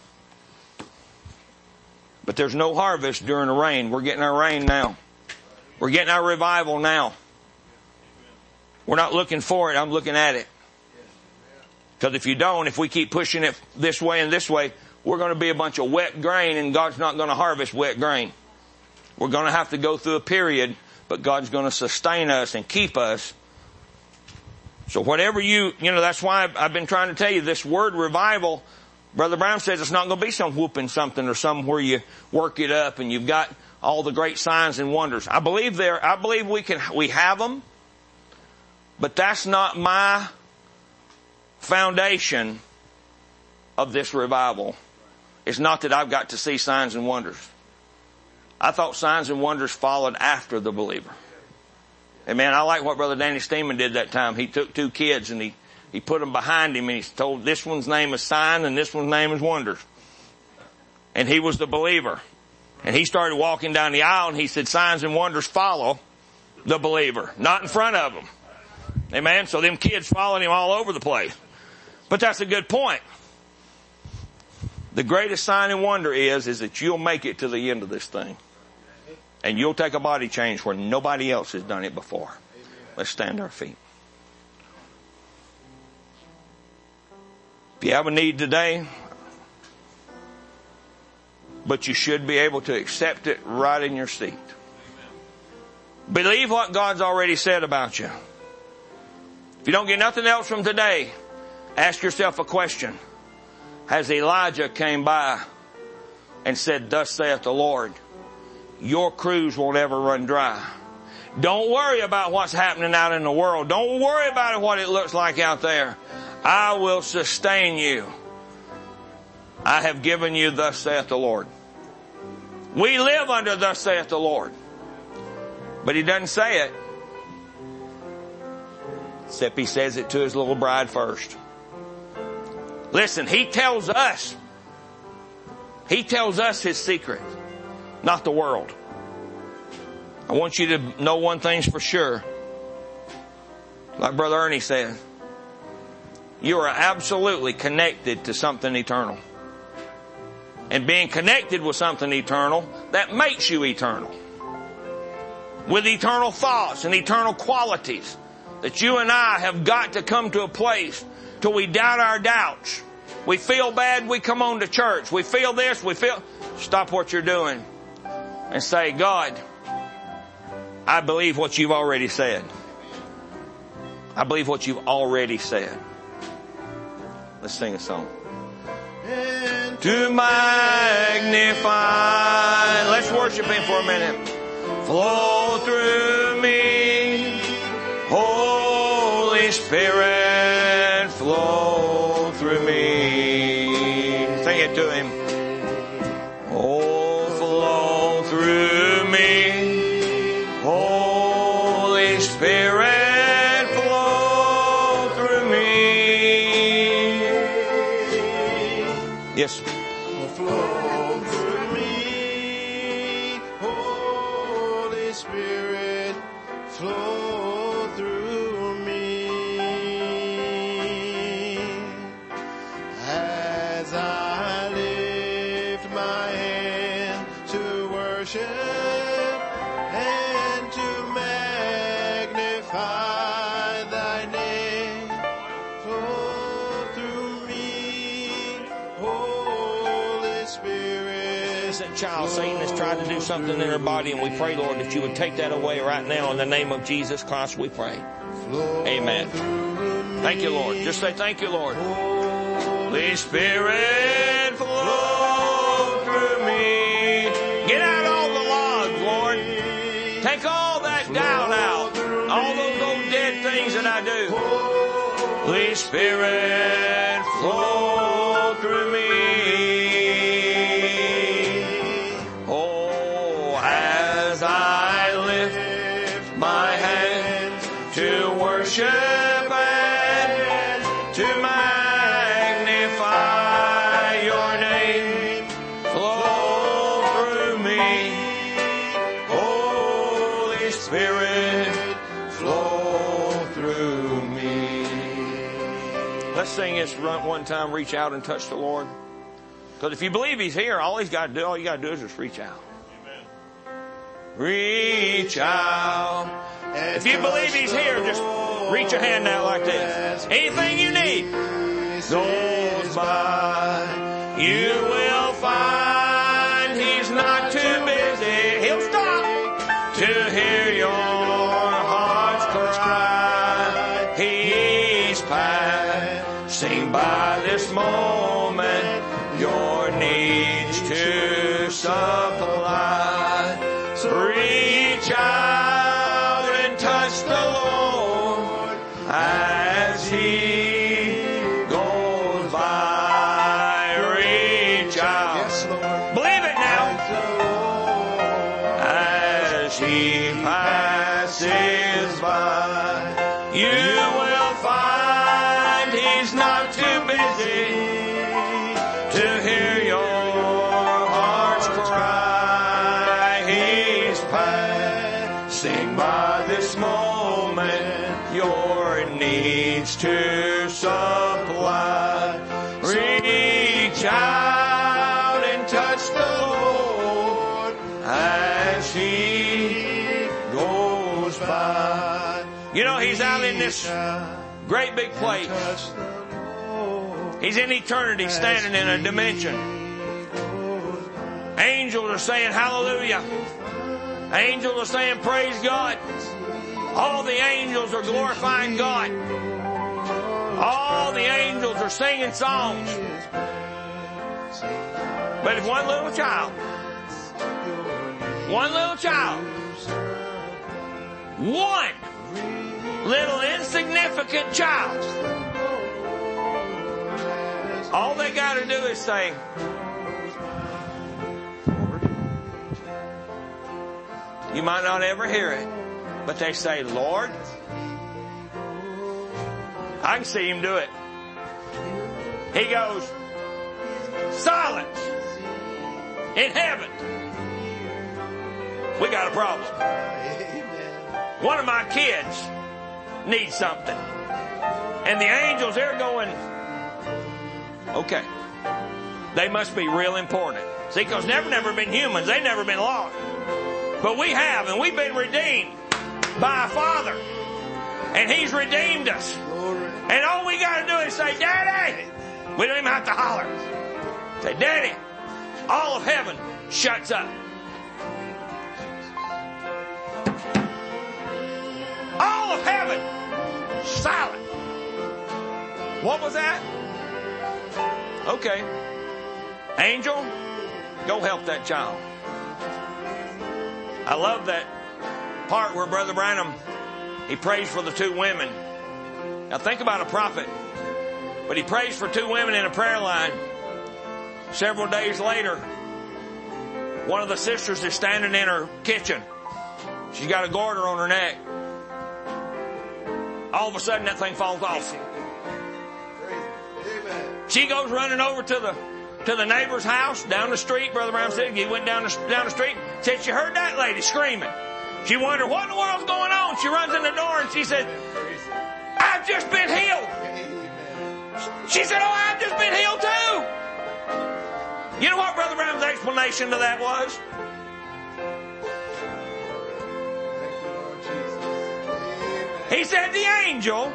But there's no harvest during the rain. We're getting our rain now. We're getting our revival now. We're not looking for it. I'm looking at it. Because if you don't, if we keep pushing it this way and this way, we're going to be a bunch of wet grain, and God's not going to harvest wet grain. We're going to have to go through a period, but God's going to sustain us and keep us. So whatever you, you know, that's why I've, I've been trying to tell you this word revival. Brother Brown says it's not going to be some whooping something or some where you work it up and you've got all the great signs and wonders. I believe there, I believe we can, we have them, but that's not my foundation of this revival. It's not that I've got to see signs and wonders. I thought signs and wonders followed after the believer. And man, I like what Brother Danny Steeman did that time. He took two kids and he, he put them behind him and he told this one's name is sign and this one's name is wonders. And he was the believer. And he started walking down the aisle and he said signs and wonders follow the believer, not in front of him. Amen. So them kids followed him all over the place. But that's a good point. The greatest sign and wonder is, is that you'll make it to the end of this thing. And you'll take a body change where nobody else has done it before. Let's stand to our feet. If you have a need today, but you should be able to accept it right in your seat. Believe what God's already said about you. If you don't get nothing else from today, ask yourself a question. Has Elijah came by and said, thus saith the Lord, your cruse won't ever run dry. Don't worry about what's happening out in the world. Don't worry about what it looks like out there. I will sustain you. I have given you, thus saith the Lord. We live under thus saith the Lord. But he doesn't say it. Except he says it to his little bride first. Listen, he tells us. He tells us his secret, not the world. I want you to know one thing's for sure. Like Brother Ernie said, you are absolutely connected to something eternal. And being connected with something eternal, that makes you eternal. With eternal thoughts and eternal qualities that you and I have got to come to a place till we doubt our doubts. We feel bad, we come on to church. We feel this, we feel... Stop what you're doing and say, God, I believe what you've already said. I believe what you've already said. Let's sing a song. To magnify. Let's worship him for a minute. Flow through me, Holy Spirit, flow through me. Sing it to him. Oh, flow through me, Holy Spirit, flow through me. Yes. Flow through me, Holy Spirit, flow through me. As I lift my hand to worship and to magnify thy name, flow through me, Holy Spirit. That child, Satan has tried to do something in her body, and we pray, Lord, that you would take that away right now in the name of Jesus Christ, we pray. Amen. Thank you, Lord. Just say thank you, Lord. Holy Spirit, flow through me. Get out all the logs, Lord. Take all that doubt out. All those old dead things that I do. Holy Spirit, flow through me. Oh, as I lift my hands to worship and to magnify your name, flow through me. Holy Spirit, flow through me. Let's sing this one time, reach out and touch the Lord. Because if you believe he's here, all he's got to do, all you got to do is just reach out. Amen. Reach out. If you believe he's here, just reach your hand out like this. Anything you need goes by. You will find he's not too busy. He'll stop to hear your heart's cry. He's passing by this moment, your needs to supply. So reach out and touch the Lord as he goes by. Reach out. Yes, Lord. Believe it now. As he passes by, you will find he's not too busy to hear your heart's cry. He's passing by this moment, your needs to supply. Reach out and touch the Lord as he goes by. You know, he's out in this great big place. He's in eternity, standing in a dimension. Angels are saying hallelujah. Angels are saying praise God. All the angels are glorifying God. All the angels are singing songs. But if one little child, one little child one little insignificant child. All they got to do is say, you might not ever hear it, but they say, Lord. I can see him do it. He goes, silence in heaven. We got a problem. One of my kids needs something. And the angels, they're going, okay. They must be real important. See, because they've never been humans. They've never been lost. But we have, and we've been redeemed by a Father. And He's redeemed us. And all we got to do is say, Daddy. We don't even have to holler. Say, Daddy. All of heaven shuts up. All of heaven silent. What was that? Okay. Angel, go help that child. I love that part where Brother Branham, he prays for the two women. Now think about a prophet. But he prays for two women in a prayer line. Several days later, one of the sisters is standing in her kitchen. She's got a garter on her neck. All of a sudden that thing falls off. She goes running over to the to the neighbor's house down the street. Brother Brown said he went down the, down the street. Said she heard that lady screaming. She wondered what in the world's going on. She runs in the door and she said, I've just been healed. She said, oh, I've just been healed too. You know what Brother Brown's explanation to that was? He said the angel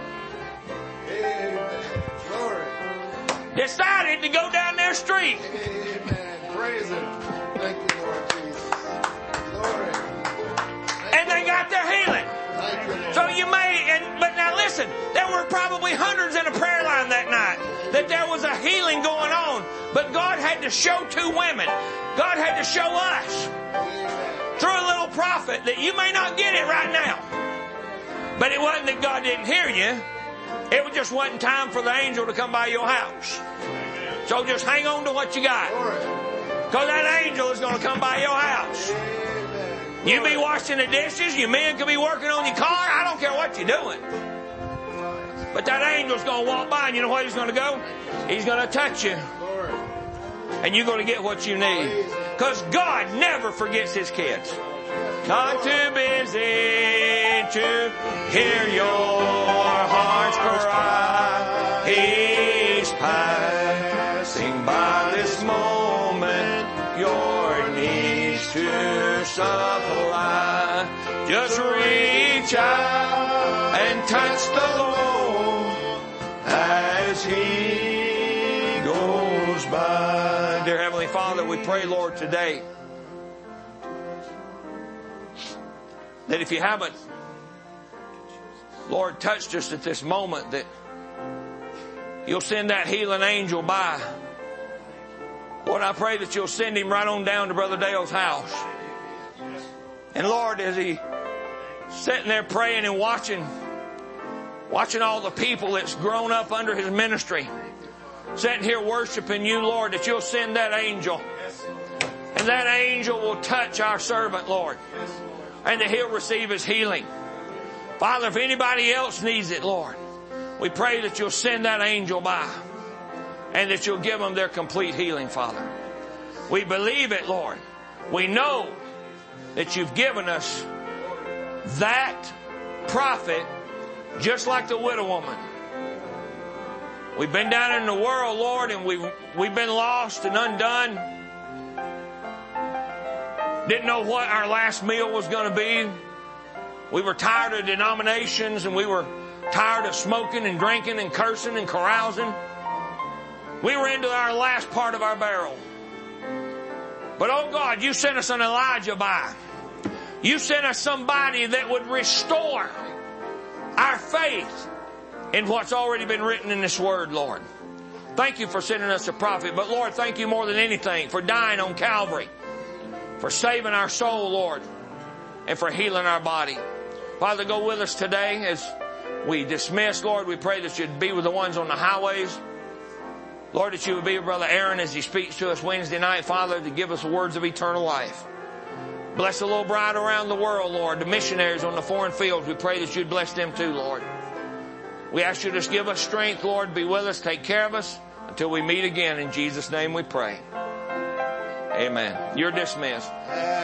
decided to go down their street. Amen. Praise Him. Thank you, Lord Jesus. Glory. And they got their healing. Thank you, Lord. So you may, and but now listen, there were probably hundreds in a prayer line that night that there was a healing going on. But God had to show two women. God had to show us through a little prophet that you may not get it right now. But it wasn't that God didn't hear you. It just wasn't time for the angel to come by your house. So just hang on to what you got. Because that angel is going to come by your house. You be washing the dishes. You men could be working on your car. I don't care what you're doing. But that angel's going to walk by and you know where he's going to go? He's going to touch you. And you're going to get what you need. Because God never forgets His kids. Not too busy to hear your heart's cry. He's passing by this moment, your needs to supply. Just reach out and touch the Lord as He goes by. Dear Heavenly Father, we pray, Lord, today that if you haven't, Lord, touched us at this moment, that you'll send that healing angel by. Lord, I pray that you'll send him right on down to Brother Dale's house. And Lord, as he sitting there praying and watching, watching all the people that's grown up under his ministry, sitting here worshiping you, Lord, that you'll send that angel. And that angel will touch our servant, Lord. And that he'll receive his healing. Father, if anybody else needs it, Lord, we pray that you'll send that angel by and that you'll give them their complete healing, Father. We believe it, Lord. We know that you've given us that prophet just like the widow woman. We've been down in the world, Lord, and we've, we've been lost and undone. Didn't know what our last meal was going to be. We were tired of denominations and we were tired of smoking and drinking and cursing and carousing. We were into our last part of our barrel. But oh God, you sent us an Elijah by. You sent us somebody that would restore our faith in what's already been written in this word, Lord. Thank you for sending us a prophet. But Lord, thank you more than anything for dying on Calvary, for saving our soul, Lord, and for healing our body. Father, go with us today as we dismiss, Lord. We pray that you'd be with the ones on the highways. Lord, that you would be with Brother Aaron as he speaks to us Wednesday night, Father, to give us the words of eternal life. Bless the little bride around the world, Lord. The missionaries on the foreign fields, we pray that you'd bless them too, Lord. We ask you to just give us strength, Lord. Be with us. Take care of us until we meet again. In Jesus' name we pray. Amen. You're dismissed.